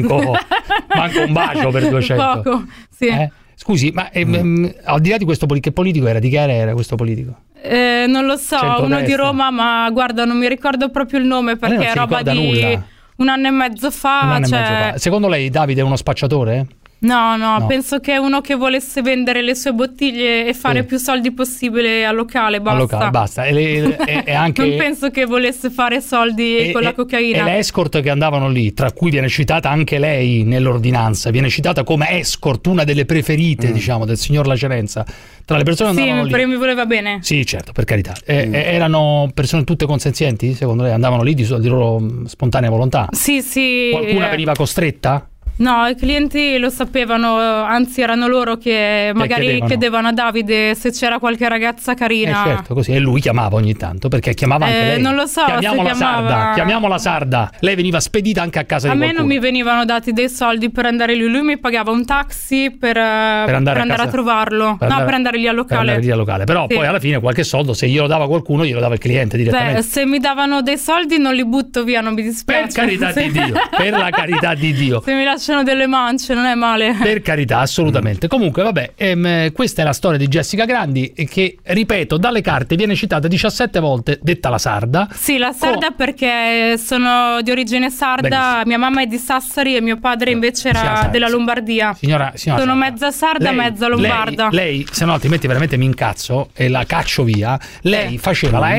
un bacio per 200. Poco, sì. Scusi, ma al di là di questo che politico era? Di che era questo politico? Non lo so, uno di Roma, ma guarda, non mi ricordo proprio il nome perché è roba di nulla. Un anno e mezzo fa. Secondo lei Davide è uno spacciatore? No, penso che è uno che volesse vendere le sue bottiglie e fare più soldi possibile al locale, basta. E anche... Non penso che volesse fare soldi con la cocaina. E le escort che andavano lì, tra cui viene citata anche lei nell'ordinanza, viene citata come escort, una delle preferite, diciamo, del signor Lacerenza. Tra le persone che andavano lì. Sì, mi voleva bene. Sì, certo, per carità. Erano persone tutte consenzienti, secondo lei? Andavano lì di loro spontanea volontà? Sì. Qualcuna veniva costretta? No, i clienti lo sapevano, anzi erano loro che magari chiedevano a Davide se c'era qualche ragazza carina. Certo, così. E lui chiamava ogni tanto, perché chiamava anche lei. Non lo so, chiamiamo la sarda. Lei veniva spedita anche a casa di qualcuno. A me non mi venivano dati dei soldi per andare lì. Lui mi pagava un taxi per andare a trovarlo. Per andare lì al locale. Però poi alla fine qualche soldo, se glielo dava qualcuno, glielo dava il cliente direttamente. Se mi davano dei soldi non li butto via, non mi dispiace. Per carità di Dio, per la carità di Dio. Se mi lasciano delle mance non è male. Per carità, assolutamente. Comunque vabbè, questa è la storia di Jessica Grandi, che ripeto, dalle carte viene citata 17 volte, detta la sarda. Sì, la sarda perché sono di origine sarda. Benissimo. Mia mamma è di Sassari e mio padre invece era della Lombardia. Signora sono sarda. Mezza sarda, mezza lombarda. Lei, se no altrimenti veramente mi incazzo e la caccio via. Lei faceva la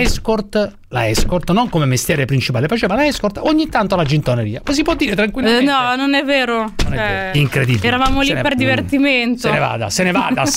escort non come mestiere principale, faceva la escort ogni tanto alla gintoneria. Poi si può dire tranquillamente. No, non è vero. Incredibile. Eravamo lì per divertimento. Se ne vada,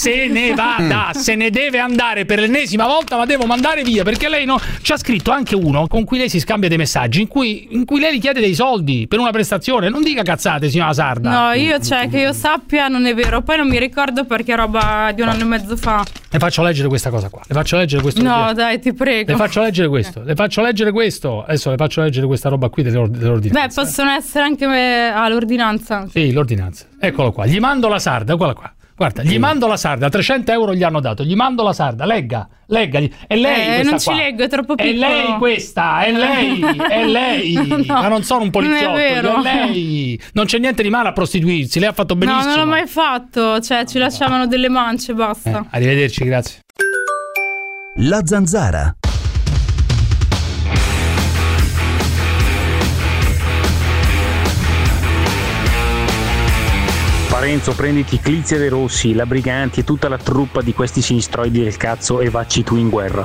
se ne deve andare per l'ennesima volta, la devo mandare via, perché lei ci ha scritto anche uno con cui lei si scambia dei messaggi in cui lei gli chiede dei soldi per una prestazione. Non dica cazzate, signora sarda. No, che io sappia non è vero. Poi non mi ricordo perché è roba di un anno e mezzo fa. Le faccio leggere questa cosa qua. Le faccio leggere questo. No, dai, ti prego. Le faccio leggere questo. Adesso le faccio leggere questa roba qui dell'ordinanza. Possono essere anche l'ordinanza. Sì, l'ordinanza. Eccolo qua. Gli mando la sarda, quella qua. Guarda, gli mando la sarda, 300 euro gli hanno dato, gli mando la sarda, legga, è lei questa non ci qua. leggo, è troppo piccolo. È lei questa, è lei. No, ma non sono un poliziotto, è lei. Non c'è niente di male a prostituirsi, lei ha fatto benissimo. No, non l'ho mai fatto, cioè ci lasciavano delle mance, basta. Arrivederci, grazie. La Zanzara. Parenzo, prenditi Clizia De Rossi, la Briganti e tutta la truppa di questi sinistroidi del cazzo e vacci tu in guerra.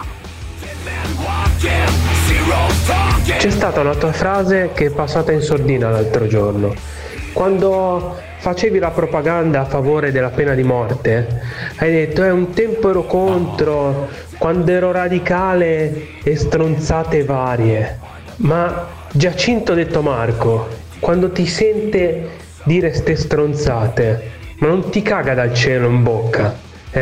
C'è stata una tua frase che è passata in sordina l'altro giorno. Quando facevi la propaganda a favore della pena di morte, hai detto un tempo ero contro, quando ero radicale e stronzate varie. Ma Giacinto ha detto Marco, quando ti sente dire ste stronzate, ma non ti caga dal cielo in bocca,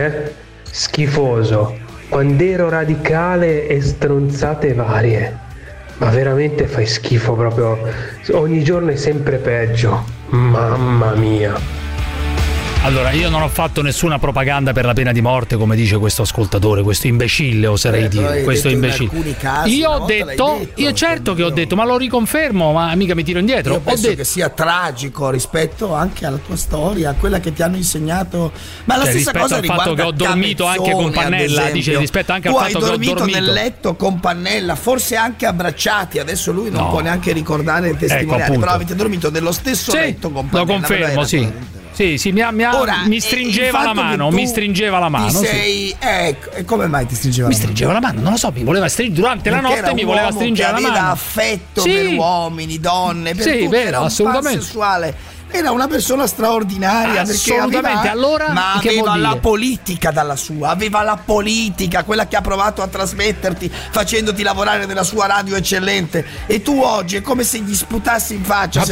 Schifoso, quando ero radicale e stronzate varie. Ma veramente fai schifo proprio, ogni giorno è sempre peggio, mamma mia. Allora, io non ho fatto nessuna propaganda per la pena di morte, come dice questo ascoltatore, questo imbecille, oserei dire, questo imbecille. Io ho detto, io certo che ho detto, ma lo riconfermo, ma mica mi tiro indietro. Io penso detto che sia tragico rispetto anche alla tua storia, a quella che ti hanno insegnato. Ma la stessa cosa al fatto che ho dormito anche con Pannella, dice rispetto anche al fatto che ho dormito. Tu hai dormito nel letto con Pannella, forse anche abbracciati, adesso lui non può neanche ricordare il testimoniale, però avete dormito nello stesso letto con Pannella. Lo confermo, sì. Sì, mi stringeva la mano, mi stringeva la mano. E come mai ti stringeva la mano? Mi stringeva la mano, non lo so, mi voleva durante la notte mi voleva stringere la mano. Aveva affetto per uomini, donne, per tutto, vero, era un assolutamente sessuale. Era una persona straordinaria, assolutamente. Ma aveva la politica dalla sua, aveva la politica, quella che ha provato a trasmetterti facendoti lavorare nella sua radio eccellente, e tu oggi è come se gli sputassi in faccia,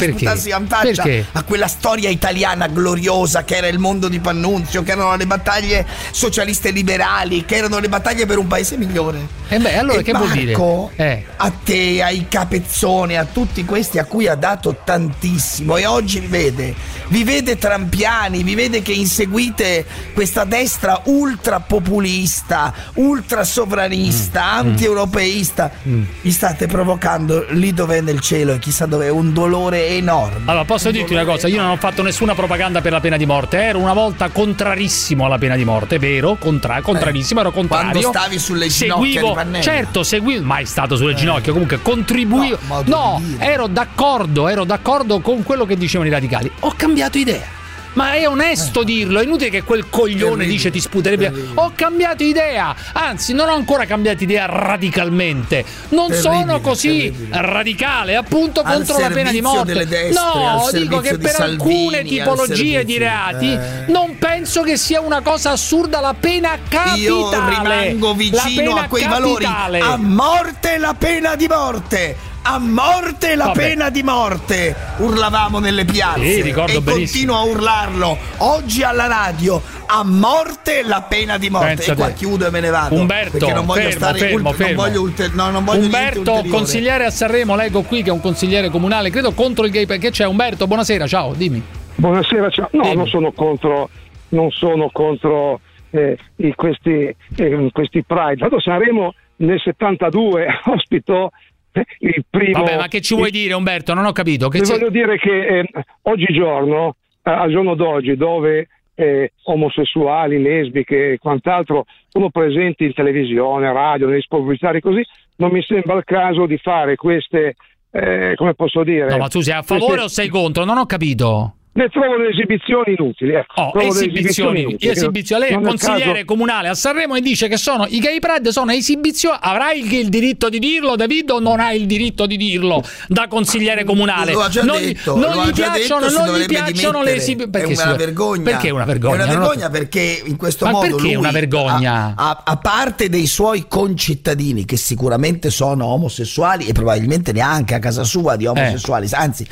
a quella storia italiana gloriosa che era il mondo di Pannunzio, che erano le battaglie socialiste e liberali, che erano le battaglie per un paese migliore. Allora che Marco, vuol dire? A te, ai Capezzone, a tutti questi a cui ha dato tantissimo, e oggi vi vede trampiani, vi vede che inseguite questa destra ultra populista, ultra sovranista, anti-europeista. Gli state provocando lì dove è nel cielo e chissà dove, un dolore enorme. Allora, posso dirti una cosa, io non ho fatto nessuna propaganda per la pena di morte, ero una volta contrarissimo alla pena di morte, vero? Contrarissimo, ero contrario. Quando stavi sulle ginocchia di Pannella. Certo, seguivo, mai stato sulle ginocchia, comunque contribuivo. Ero d'accordo con quello che dicevano i radicali. Ho cambiato idea, ma è onesto dirlo, è inutile che quel coglione dice ti sputerebbe. Ho cambiato idea, anzi non ho ancora cambiato idea radicalmente, non sono così radicale appunto contro la pena di morte. Dico che per alcune tipologie di reati non penso che sia una cosa assurda la pena capitale. Io rimango vicino a quei valori. A morte la pena di morte, a morte la pena di morte, urlavamo nelle piazze, e continuo a urlarlo oggi alla radio, a morte la pena di morte. Pensa e qua chiudo e me ne vado, Umberto, perché non voglio fermo. Non voglio Umberto, consigliere a Sanremo, leggo qui che è un consigliere comunale, credo contro il gay. Perché c'è Umberto? Buonasera, ciao, dimmi. Buonasera, ciao. No, dimmi. non sono contro questi Pride. Tanto Sanremo nel 72 ospitò il primo. Vabbè, ma che ci vuoi dire, Umberto? Non ho capito. Voglio dire che oggigiorno, al giorno d'oggi, dove omosessuali, lesbiche e quant'altro sono presenti in televisione, radio, nei pubblicitari, così, non mi sembra il caso di fare queste, come posso dire. No, ma tu sei a favore o sei contro? Non ho capito. Ne trovo delle esibizioni inutili. Esibizioni. Lei è consigliere comunale a Sanremo e dice che i gay pride sono esibizioni. Avrai il diritto di dirlo, David, o non hai il diritto di dirlo da consigliere comunale? Lo ha già detto. Non gli piacciono le esibizioni. È una vergogna. Perché è una vergogna? È una vergogna perché in questo modo perché lui, è una vergogna? A parte dei suoi concittadini che sicuramente sono omosessuali e probabilmente neanche a casa sua di omosessuali, anzi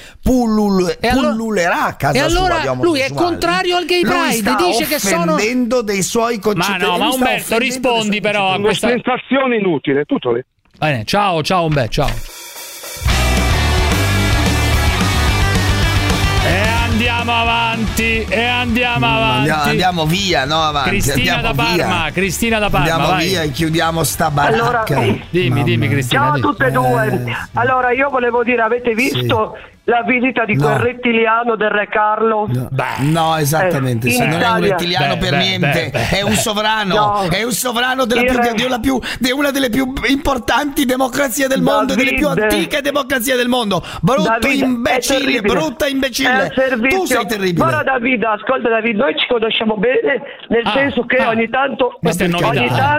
pullulerà a casa. E allora lui è contrario al gay pride, dice che sono offendendo dei suoi concittadini. Ma Umberto, rispondi però a questa sensazione inutile, tutto lì. Bene, ciao Umberto, ciao. andiamo avanti. Andiamo via, no, avanti. Cristina da Parma, andiamo vai. via e chiudiamo sta baracca. Allora, dimmi Cristina. Ciao a tutte e due. Allora, io volevo dire, avete visto la visita di quel rettiliano del Re Carlo? No, esattamente. Se non è un rettiliano per niente, è un sovrano. È un sovrano di una delle più importanti democrazie del mondo, delle più antiche democrazie del mondo. Brutta imbecille. Tu sei terribile. Guarda Davide, ascolta Davide, noi ci conosciamo bene, nel senso che ogni tanto questa è novità.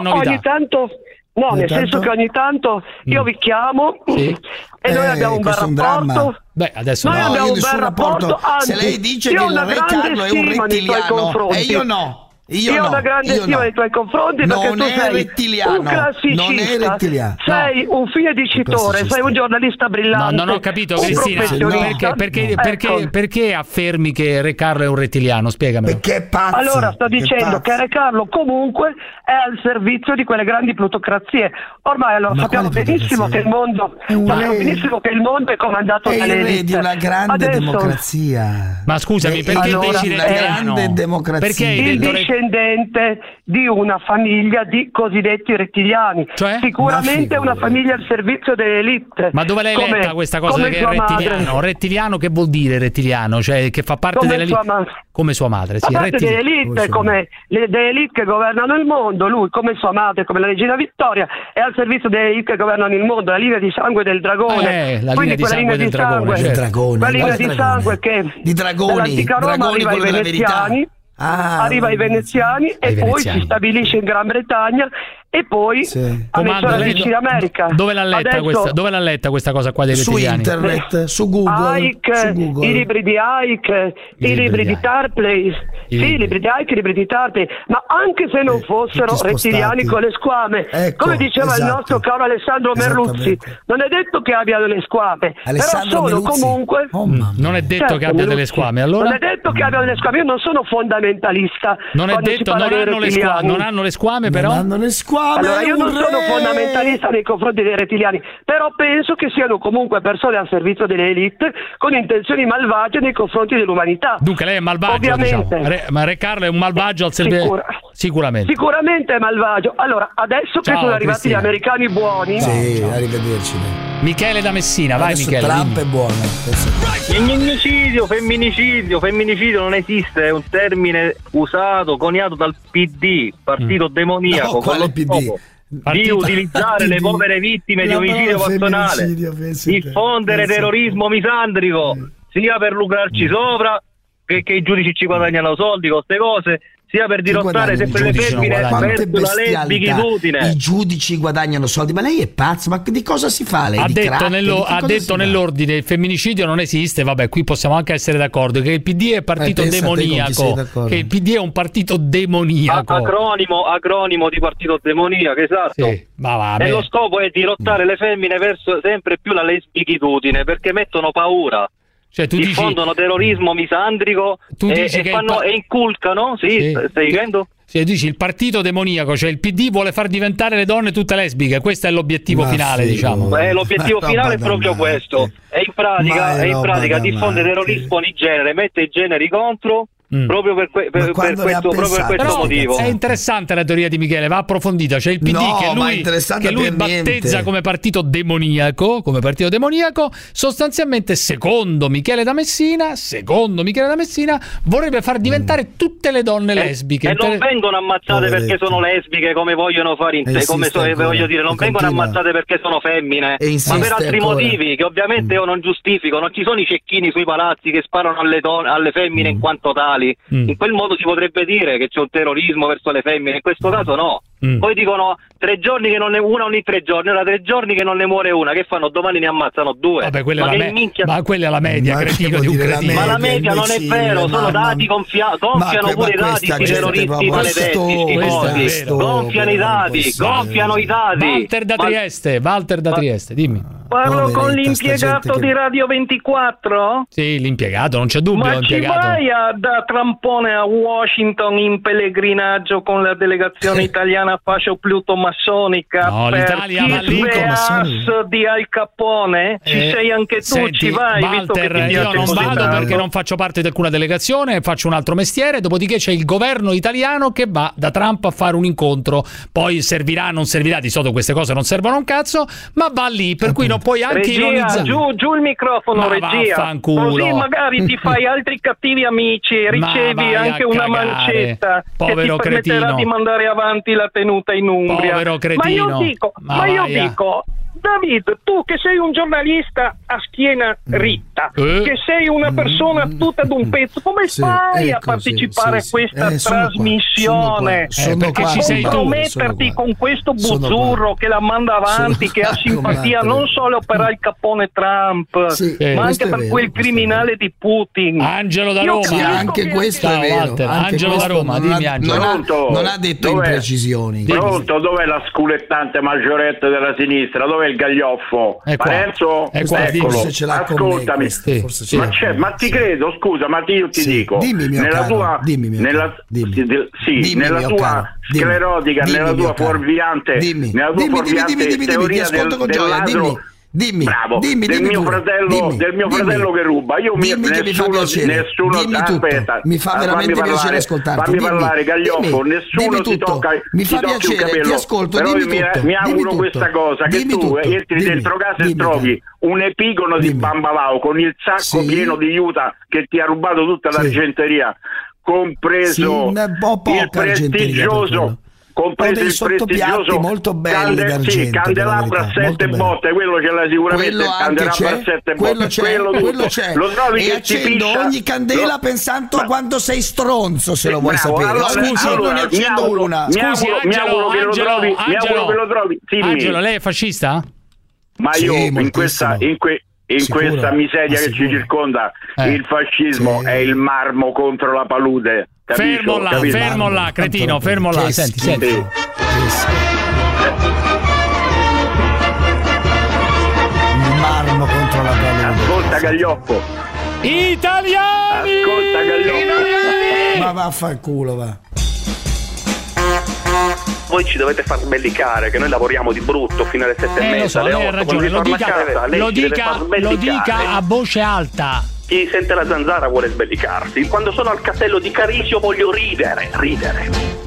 No, nel senso che ogni tanto io vi chiamo e noi abbiamo un bel rapporto. Beh, adesso noi abbiamo un bel rapporto. Se lei dice che il Re Carlo è un rettiliano e io no. Io ho una grande stima nei tuoi confronti, perché tu sei un classicista, sei un fine dicitore, sei un giornalista brillante. Non ho capito, Cristina, perché affermi che Re Carlo è un rettiliano? Spiegamelo. Perché è pazzo. Allora sto dicendo che Re Carlo comunque è al servizio di quelle grandi plutocrazie. Ormai sappiamo benissimo che il mondo è comandato dalle elite. Di una grande democrazia. Ma scusami, perché dici rettiliano? Grande democrazia. Perché hai detto discendente di una famiglia di cosiddetti rettiliani, cioè? Sicuramente una famiglia al servizio delle elite. Ma dove l'hai letta questa cosa che è rettiliano? Rettiliano che vuol dire rettiliano? Cioè che fa parte delle elite come sua madre, sì, parte delle elite, come le elite che governano il mondo. Lui come sua madre, come la regina Vittoria, è al servizio delle elite che governano il mondo, la linea di sangue del dragone. La linea di sangue del dragone, la linea di sangue che di dragoni, dall'antica Roma arriva ai veneziani. Arriva ai veneziani e poi si stabilisce in Gran Bretagna e poi ha messo radici in America. Dove l'ha letta questa cosa qua dei rettiliani? Su internet, su Google. I libri di Ike, i libri di Tarpley. Sì, i libri di Ike, i libri di Tarpley. Ma anche se non fossero rettiliani con le squame, come diceva il nostro caro Alessandro Merluzzi, non è detto che abbiano le squame, però sono comunque non è detto che abbia delle squame, allora? Non è detto che abbiano le squame, io non sono fondamentalista. Non è detto, non hanno le squame, però? Non hanno le squame. Allora, io non sono fondamentalista nei confronti dei rettiliani, però penso che siano comunque persone al servizio delle elite con intenzioni malvagie nei confronti dell'umanità. Dunque lei è malvagio, ovviamente. Diciamo. Ma Re Carlo è un malvagio al servizio? Sicuramente è malvagio. Allora, adesso che sono arrivati gli americani buoni... Sì, arrivederci. Michele da Messina, vai Michele. Trump è buono. Femminicidio non esiste, è un termine usato, coniato dal PD, partito demoniaco, con lo scopo di utilizzare le povere vittime di omicidio passionale, diffondere terrorismo misandrico, sia per lucrarci sopra, che i giudici ci guadagnano soldi con queste cose, sia per dirottare sempre le femmine verso la lesbichitudine. I giudici guadagnano soldi, ma lei è pazzo, ma di cosa si fa lei? Ha detto nell'ordine il femminicidio non esiste, vabbè, qui possiamo anche essere d'accordo che il PD è partito demoniaco, che il PD è un partito demoniaco, acronimo di partito demoniaco, esatto, sì, e lo scopo è dirottare le femmine verso sempre più la lesbichitudine, perché mettono paura. Cioè, tu diffondono terrorismo misandrico e inculcano, stai dicendo? Sì, dici il partito demoniaco, cioè il PD vuole far diventare le donne tutte lesbiche, questo è l'obietto finale, diciamo. L'obietto finale è proprio questo. E in pratica diffonde terrorismo di genere, mette i generi contro. Proprio per questo motivo. È interessante la teoria di Michele, va approfondita. C'è il PD che lui battezza come partito demoniaco, sostanzialmente secondo Michele da Messina vorrebbe far diventare tutte le donne lesbiche. E non vengono ammazzate perché sono lesbiche, come vogliono fare non vengono ammazzate perché sono femmine, ma per altri motivi che ovviamente io non giustifico. Non ci sono i cecchini sui palazzi che sparano alle femmine in quanto tali. In quel modo si potrebbe dire che c'è un terrorismo verso le femmine, in questo caso no. Poi dicono 3 giorni che non ne una ogni 3 giorni, ora 3 giorni che non ne muore una, che fanno? Domani ne ammazzano 2. Vabbè, quella è la media, cretino di un cretino. Ma la media non è vero, sono dati gonfiano pure i dati, i terroristi maledetti, gonfiano i dati. Walter da Trieste, dimmi. Parlo con l'impiegato di Radio 24? Sì, l'impiegato, non c'è dubbio. Ma ci vai da trampone a Washington in pellegrinaggio con la delegazione italiana fascio-pluto-massonica? No, l'Italia va lì di Al Capone? Ci sei anche tu, senti, ci vai? Walter, io non vado perché non faccio parte di alcuna delegazione, faccio un altro mestiere, dopodiché c'è il governo italiano che va da Trump a fare un incontro, poi servirà, non servirà, di solito queste cose non servono un cazzo, ma va lì, per cui non puoi anche ironizzare. Giù il microfono, regia. Così magari ti fai altri cattivi amici e ricevi anche una mancetta povero che ti permetterà di mandare avanti la tenuta in Umbria. Povero cretino. Ma io dico David, tu che sei un giornalista a schiena ritta, che sei una persona tutta d'un pezzo, come fai a partecipare a questa trasmissione? Perché ci sei tu. Metterti con questo buzzurro che la manda avanti, che ha simpatia non solo per Al Capone Trump, ma anche per quel criminale di Putin. Angelo da Roma. Sì, anche questo è vero. Walter, Angelo da Roma, dimmi Angelo. Non ha detto imprecisioni. Pronto, dov'è la sculettante maggioretta della sinistra? Dov'è il gaglioffo? Parenzo? Eccolo. Forse ce l'ha ascoltami. Ma ti credo, scusa, ma io ti dico, nella tua sclerotica, nella tua fuorviante teoria del ladro. Bravo, del mio fratello che ruba. Io nessuno aspetta. Mi fa veramente piacere ascoltarti. Fammi parlare, Gaglioffo, nessuno ti tocca il capello. Ti ascolto, però mi auguro questa cosa, che tu entri dentro casa e trovi un epigono di bambalao con il sacco pieno di juta che ti ha rubato tutta l'argenteria, compreso il prestigioso molto belli d'argento, candelabro a 7 botte, quello ce l'ha sicuramente, candelabro a 7 botte, quello c'è. Lo trovi e che accendo ogni candela pensando quando sei stronzo, se lo vuoi sapere. Scusi, ne accendo una. Scusi, Angelo, mi auguro che lo trovi. Angelo, lei è fascista? Ma io in questa miseria che ci circonda, il fascismo è il marmo contro la palude. Capisco, fermo là, cretino, fermo là. Senti. Il marmo contro la palude. Ascolta, Gaglioppo. Italiani! Ascolta, Gaglioppo. Ma vaffanculo, va. Voi ci dovete far sbellicare, che noi lavoriamo di brutto fino alle 7:30, alle 8. Ragione, lo dica a voce alta. Chi sente la zanzara vuole sbellicarsi. Quando sono al castello di Carisio voglio ridere.